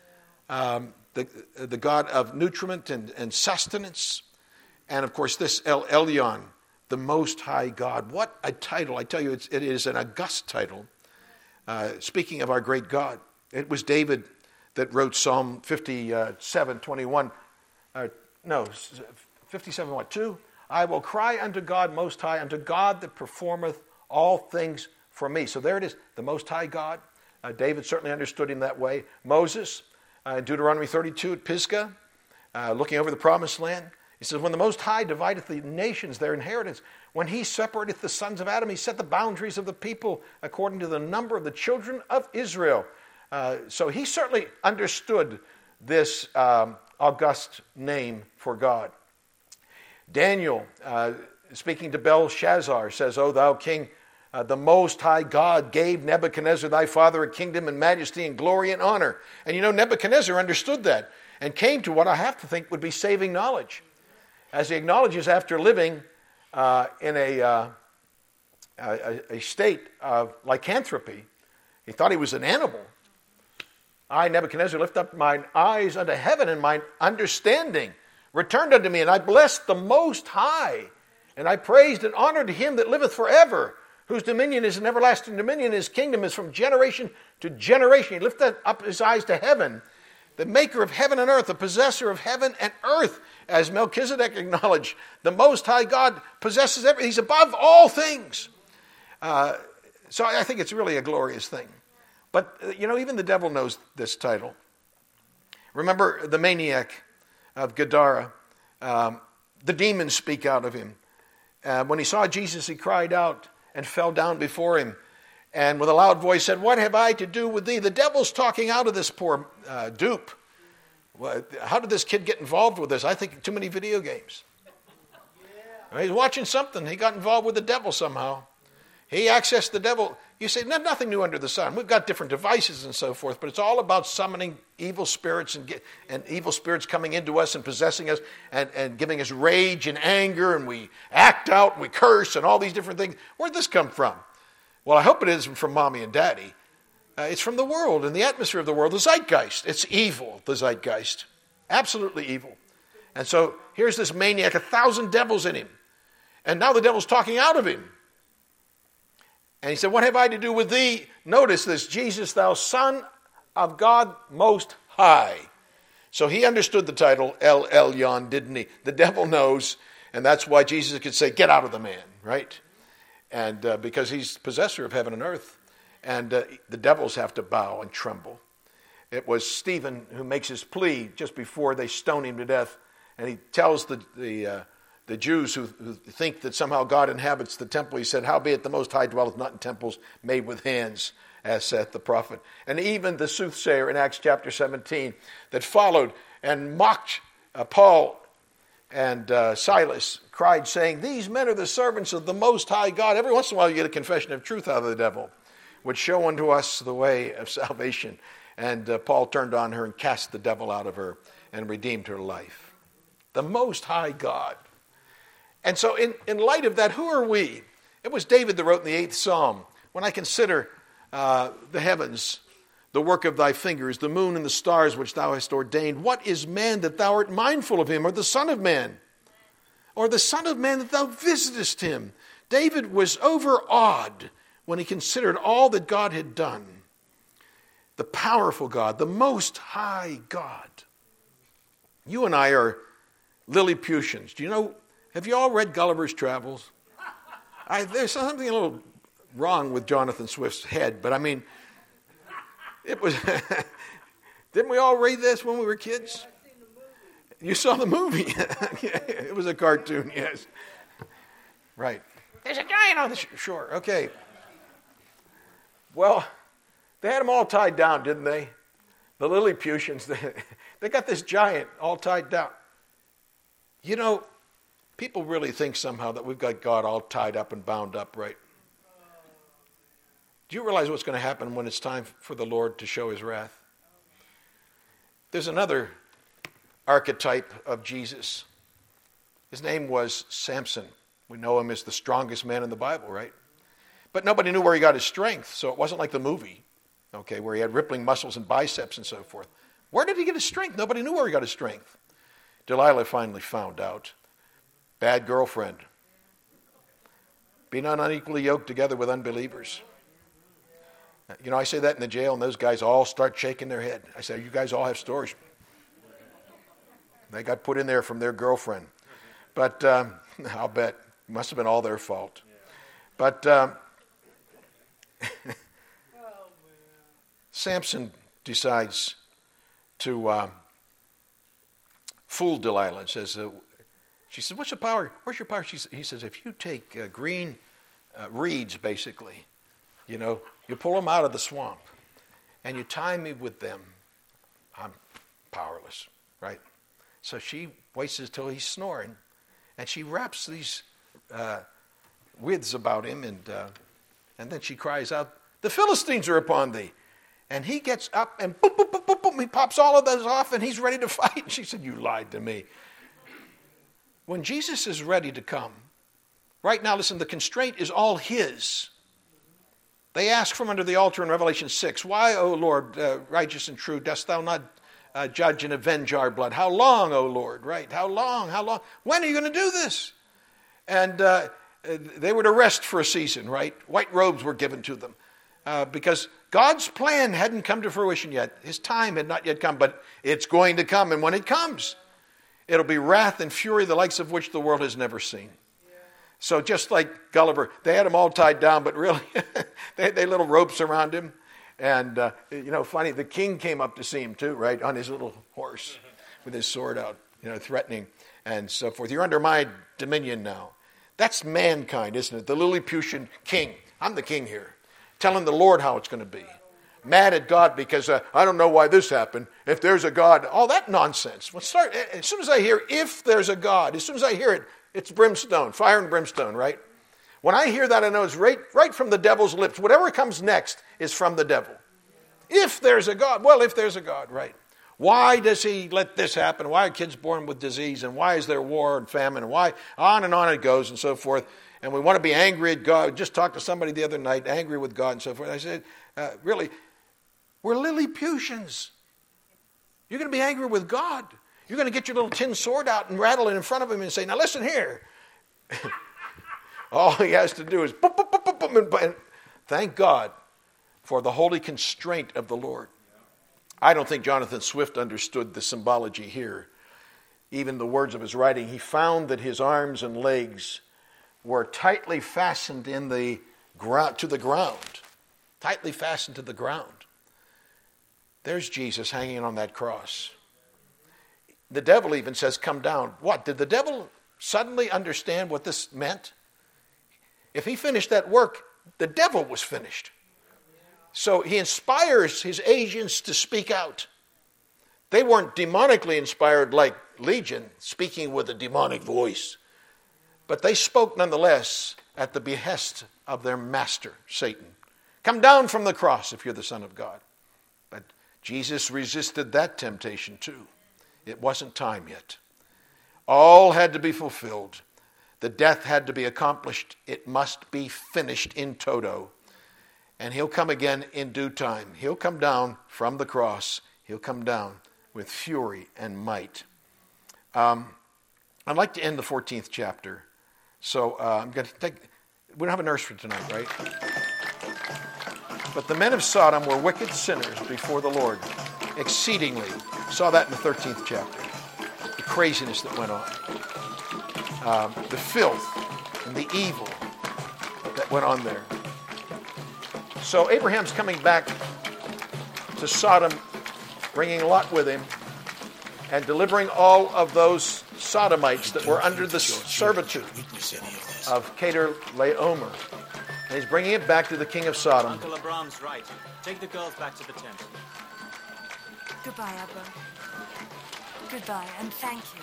the God of nutriment and sustenance. And of course this El Elyon, the Most High God. What a title. I tell you, it is an august title. Speaking of our great God, it was David that wrote Psalm 57:21. 57:2. I will cry unto God Most High, unto God that performeth all things for me. So there it is, the Most High God. David certainly understood him that way. Moses, Deuteronomy 32 at Pisgah, looking over the promised land. He says, when the Most High divideth the nations their inheritance, when he separateth the sons of Adam, he set the boundaries of the people according to the number of the children of Israel. So he certainly understood this august name for God. Daniel, speaking to Belshazzar, says, O thou king, the Most High God gave Nebuchadnezzar thy father a kingdom and majesty and glory and honor. And you know, Nebuchadnezzar understood that and came to what I have to think would be saving knowledge. As he acknowledges after living in a state of lycanthropy, he thought he was an animal. I, Nebuchadnezzar, lift up mine eyes unto heaven, and mine understanding returned unto me, and I blessed the Most High, and I praised and honored him that liveth forever, whose dominion is an everlasting dominion, his kingdom is from generation to generation. He lifted up his eyes to heaven, the maker of heaven and earth, the possessor of heaven and earth. As Melchizedek acknowledged, the Most High God possesses everything. He's above all things. So I think it's really a glorious thing. But, you know, even the devil knows this title. Remember the maniac of Gadara. The demons speak out of him. When he saw Jesus, he cried out and fell down before him. And with a loud voice said, what have I to do with thee? The devil's talking out of this poor dupe. How did this kid get involved with this? I think too many video games. He's watching something. He got involved with the devil somehow. He accessed the devil. You say, nothing new under the sun. We've got different devices and so forth, but it's all about summoning evil spirits and evil spirits coming into us and possessing us and giving us rage and anger, and we act out and we curse and all these different things. Where'd this come from? Well, I hope it isn't from mommy and daddy. It's from the world and the atmosphere of the world, the zeitgeist. It's evil, the zeitgeist. Absolutely evil. And so here's this maniac, 1,000 devils in him. And now the devil's talking out of him. And he said, what have I to do with thee? Notice this, Jesus, thou Son of God Most High. So he understood the title El Elyon, didn't he? The devil knows, and that's why Jesus could say, get out of the man, right? And because he's possessor of heaven and earth. And the devils have to bow and tremble. It was Stephen who makes his plea just before they stone him to death. And he tells the Jews who think that somehow God inhabits the temple, he said, howbeit the Most High dwelleth not in temples made with hands, as saith the prophet. And even the soothsayer in Acts chapter 17 that followed and mocked Paul and Silas cried, saying, these men are the servants of the Most High God. Every once in a while you get a confession of truth out of the devil, which show unto us the way of salvation. And Paul turned on her and cast the devil out of her and redeemed her life. The Most High God. And so in light of that, who are we? It was David that wrote in the 8th Psalm, when I consider the heavens, the work of thy fingers, the moon and the stars which thou hast ordained, what is man that thou art mindful of him, or the son of man? Or the son of man that thou visitest him? David was overawed when he considered all that God had done. The powerful God, the Most High God. You and I are Lilliputians. Do you know, have you all read Gulliver's Travels? There's something a little wrong with Jonathan Swift's head, but I mean, it was, didn't we all read this when we were kids? You saw the movie. It was a cartoon, yes. Right. There's a giant on the shore. Okay. Well, they had them all tied down, didn't they? The Lilliputians, they got this giant all tied down. You know, people really think somehow that we've got God all tied up and bound up, right? Do you realize what's going to happen when it's time for the Lord to show his wrath? There's another archetype of Jesus. His name was Samson. We know him as the strongest man in the Bible, right? But nobody knew where he got his strength, so it wasn't like the movie, okay, where he had rippling muscles and biceps and so forth. Where did he get his strength? Nobody knew where he got his strength. Delilah finally found out. Bad girlfriend. Be not unequally yoked together with unbelievers. You know, I say that in the jail, and those guys all start shaking their head. I say, you guys all have stories. They got put in there from their girlfriend. But I'll bet it must have been all their fault. But Samson decides to fool Delilah and says, she says, what's your power? Where's your power? He says, if you take green reeds, basically, you know, you pull them out of the swamp and you tie me with them, I'm powerless, right? So she waits until he's snoring and she wraps these withes about him and then she cries out, the Philistines are upon thee. And he gets up and boop, boop, boop, boop, boop, he pops all of those off and he's ready to fight. And she said, you lied to me. When Jesus is ready to come, right now, listen, the constraint is all his. They ask from under the altar in Revelation 6, why, O Lord, righteous and true, dost thou not judge and avenge our blood? How long, O Lord, right? How long? How long? When are you going to do this? And they were to rest for a season, right? White robes were given to them because God's plan hadn't come to fruition yet. His time had not yet come, but it's going to come. And when it comes, it'll be wrath and fury, the likes of which the world has never seen. So just like Gulliver, they had him all tied down, but really, they had little ropes around him. And, funny, the king came up to see him too, right, on his little horse with his sword out, threatening and so forth. You're under my dominion now. That's mankind, isn't it? The Lilliputian king. I'm the king here, telling the Lord how it's going to be. Mad at God because I don't know why this happened. If there's a God, all that nonsense. As soon as I hear if there's a God, as soon as I hear it, it's brimstone, fire and brimstone, right? When I hear that, I know it's right from the devil's lips. Whatever comes next is from the devil. If there's a God, well, if there's a God, right? Why does he let this happen? Why are kids born with disease? And why is there war and famine? And why? On and on it goes and so forth. And we want to be angry at God. I just talked to somebody the other night, angry with God and so forth. I said, really, we're Lilliputians. You're going to be angry with God. You're going to get your little tin sword out and rattle it in front of him and say, now listen here. All he has to do is boop, boop, boop, boop, boop, and thank God for the holy constraint of the Lord. I don't think Jonathan Swift understood the symbology here. Even the words of his writing, he found that his arms and legs were tightly fastened to the ground. Tightly fastened to the ground. There's Jesus hanging on that cross. The devil even says, come down. What? Did the devil suddenly understand what this meant? If he finished that work, the devil was finished. So he inspires his agents to speak out. They weren't demonically inspired like Legion, speaking with a demonic voice. But they spoke nonetheless at the behest of their master, Satan. Come down from the cross if you're the Son of God. But Jesus resisted that temptation too. It wasn't time yet. All had to be fulfilled. The death had to be accomplished. It must be finished in toto. And he'll come again in due time. He'll come down from the cross. He'll come down with fury and might. I'd like to end the 14th chapter. So I'm going to take... We don't have a nurse for tonight, right? But the men of Sodom were wicked sinners before the Lord, exceedingly. Saw that in the 13th chapter. craziness that went on, the filth and the evil that went on there. So Abraham's coming back to Sodom, bringing Lot with him, and delivering all of those Sodomites that were under the servitude of Kedorlaomer. And he's bringing it back to the king of Sodom. Uncle Abram's right. Take the girls back to the tent. Goodbye, Abram. Goodbye, and thank you.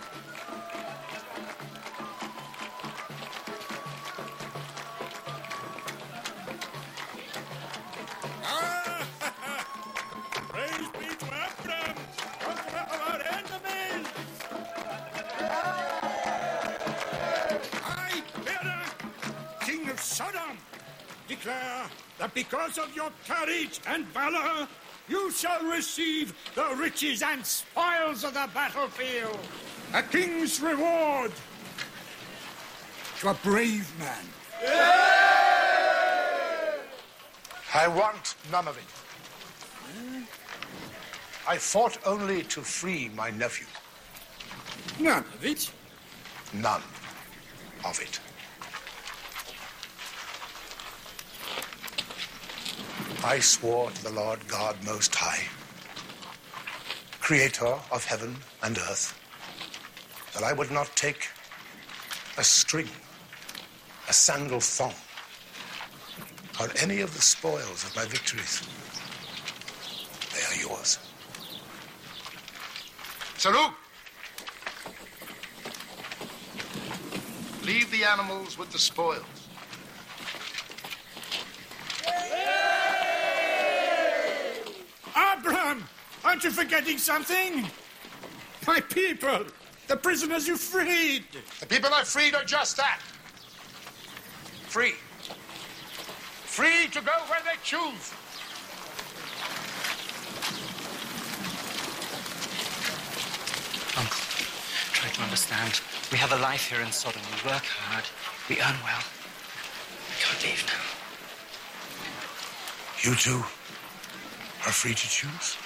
Praise be to Abram, conqueror of our enemies! I, Bera, king of Sodom, declare that because of your courage and valor, you shall receive the riches and spoils of the battlefield. A king's reward to a brave man. I want none of it. I fought only to free my nephew. None of it. None of it. I swore to the Lord God Most High, Creator of heaven and earth, that I would not take a string, a sandal thong, or any of the spoils of my victories. They are yours. Saruk! Leave the animals with the spoils. Abram, aren't you forgetting something? My people, the prisoners you freed. The people I freed are just that. Free. Free to go where they choose. Uncle, try to understand. We have a life here in Sodom. We work hard. We earn well. We can't leave now. You too are free to choose.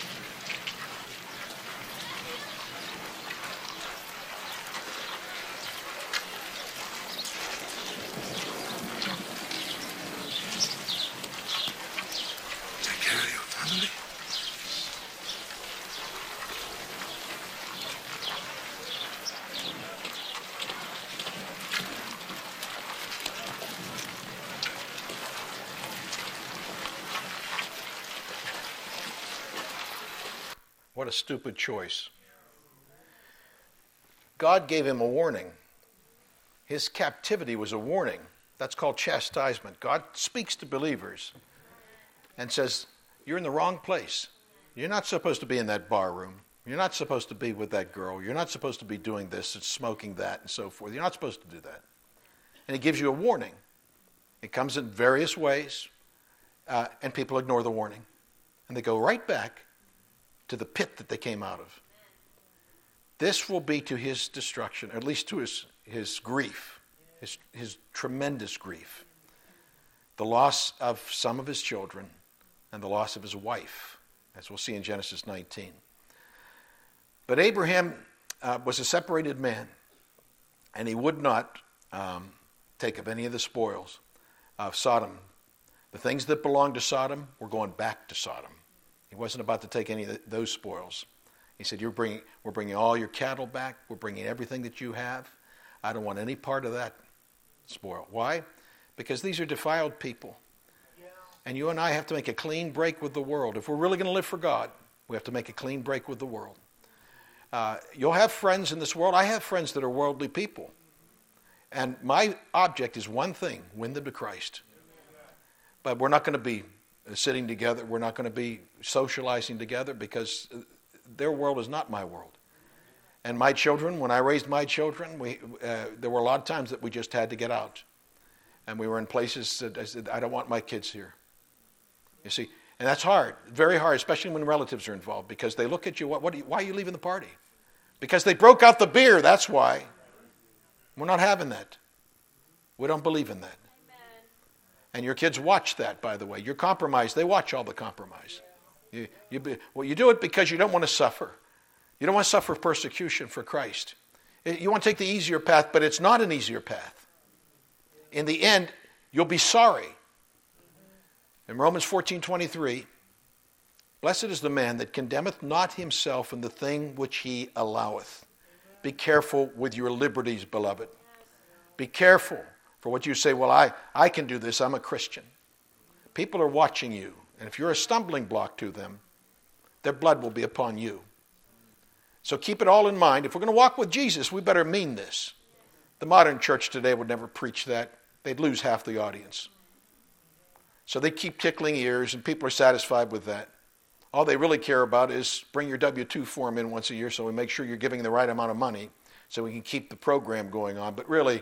Take care of your family. What a stupid choice. God gave him a warning. His captivity was a warning. That's called chastisement. God speaks to believers and says, you're in the wrong place. You're not supposed to be in that bar room. You're not supposed to be with that girl. You're not supposed to be doing this and smoking that and so forth. You're not supposed to do that. And he gives you a warning. It comes in various ways, and people ignore the warning. And they go right back to the pit that they came out of. This will be to his destruction, or at least to his grief, his tremendous grief. The loss of some of his children and the loss of his wife, as we'll see in Genesis 19. But Abraham was a separated man, and he would not take of any of the spoils of Sodom. The things that belonged to Sodom were going back to Sodom. He wasn't about to take any of those spoils. He said, we're bringing all your cattle back. We're bringing everything that you have. I don't want any part of that spoil. Why? Because these are defiled people. And you and I have to make a clean break with the world. If we're really going to live for God, we have to make a clean break with the world. You'll have friends in this world. I have friends that are worldly people. And my object is one thing, win them to Christ. But we're not going to be sitting together. We're not going to be socializing together because their world is not my world. And my children, when I raised my children, there were a lot of times that we just had to get out. And we were in places that I said, I don't want my kids here. You see, and that's hard, very hard, especially when relatives are involved, because they look at you, why are you leaving the party? Because they broke out the beer, that's why. We're not having that. We don't believe in that. And your kids watch that, by the way. You're compromised. They watch all the compromise. You do it because you don't want to suffer. You don't want to suffer persecution for Christ. You want to take the easier path, but it's not an easier path. In the end, you'll be sorry. In Romans 14:23, blessed is the man that condemneth not himself in the thing which he alloweth. Be careful with your liberties, beloved. Be careful for what you say, well, I can do this, I'm a Christian. People are watching you, and if you're a stumbling block to them, their blood will be upon you. So keep it all in mind. If we're going to walk with Jesus, we better mean this. The modern church today would never preach that. They'd lose half the audience. So they keep tickling ears, and people are satisfied with that. All they really care about is bring your W-2 form in once a year so we make sure you're giving the right amount of money so we can keep the program going on. But really,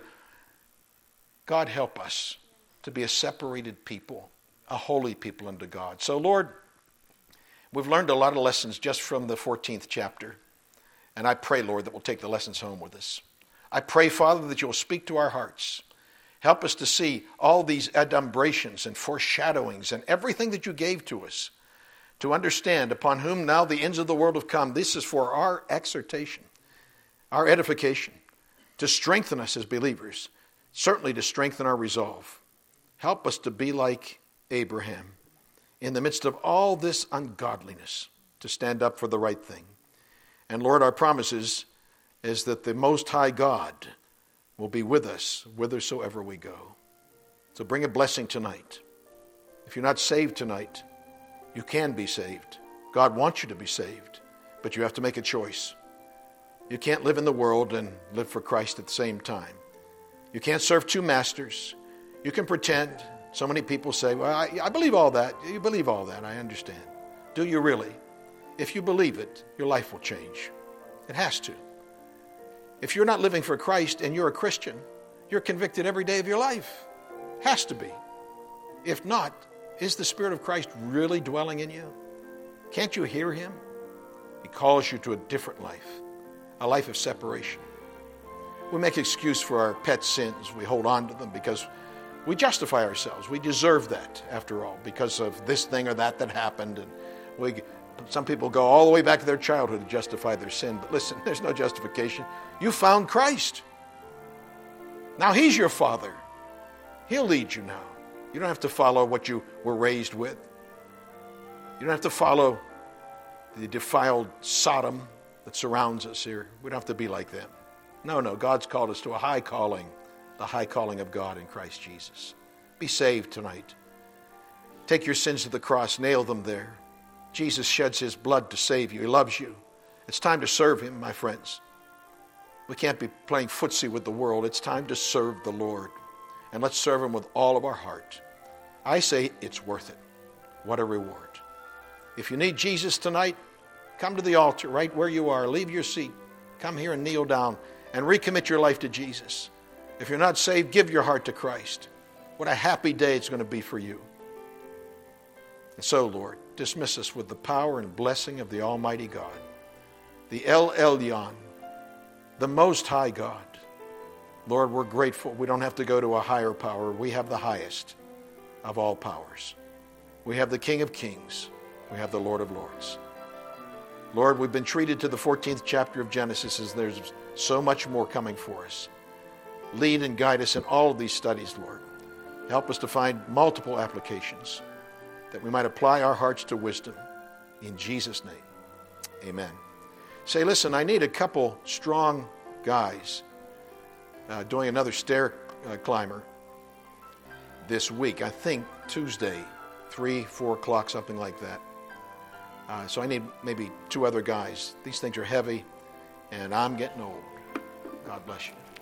God help us to be a separated people, a holy people unto God. So, Lord, we've learned a lot of lessons just from the 14th chapter. And I pray, Lord, that we'll take the lessons home with us. I pray, Father, that you'll speak to our hearts. Help us to see all these adumbrations and foreshadowings and everything that you gave to us, to understand upon whom now the ends of the world have come. This is for our exhortation, our edification, to strengthen us as believers, certainly to strengthen our resolve. Help us to be like Abraham in the midst of all this ungodliness, to stand up for the right thing. And Lord, our promise is that the Most High God will be with us whithersoever we go. So bring a blessing tonight. If you're not saved tonight, you can be saved. God wants you to be saved, but you have to make a choice. You can't live in the world and live for Christ at the same time. You can't serve two masters. You can pretend. So many people say, well, I believe all that. You believe all that, I understand. Do you really? If you believe it, your life will change. It has to. If you're not living for Christ and you're a Christian, you're convicted every day of your life. Has to be. If not, is the Spirit of Christ really dwelling in you? Can't you hear him? He calls you to a different life, a life of separation. We make excuse for our pet sins. We hold on to them because we justify ourselves. We deserve that, after all, because of this thing or that happened. And some people go all the way back to their childhood to justify their sin. But listen, there's no justification. You found Christ. Now he's your Father. He'll lead you now. You don't have to follow what you were raised with. You don't have to follow the defiled Sodom that surrounds us here. We don't have to be like them. No, God's called us to a high calling, the high calling of God in Christ Jesus. Be saved tonight. Take your sins to the cross, nail them there. Jesus sheds his blood to save you. He loves you. It's time to serve him, my friends. We can't be playing footsie with the world. It's time to serve the Lord. And let's serve him with all of our heart. I say it's worth it. What a reward. If you need Jesus tonight, come to the altar right where you are. Leave your seat. Come here and kneel down and recommit your life to Jesus. If you're not saved, give your heart to Christ. What a happy day it's going to be for you. And so, Lord, dismiss us with the power and blessing of the Almighty God, the El Elyon, the Most High God. Lord, we're grateful. We don't have to go to a higher power. We have the highest of all powers. We have the King of Kings. We have the Lord of Lords. Lord, we've been treated to the 14th chapter of Genesis as there's so much more coming for us. Lead and guide us in all of these studies, Lord. Help us to find multiple applications that we might apply our hearts to wisdom. In Jesus' name, amen. Say, listen, I need a couple strong guys doing another stair climber this week. I think Tuesday, 3-4 o'clock, something like that. So I need maybe 2 other guys. These things are heavy, and I'm getting old. God bless you.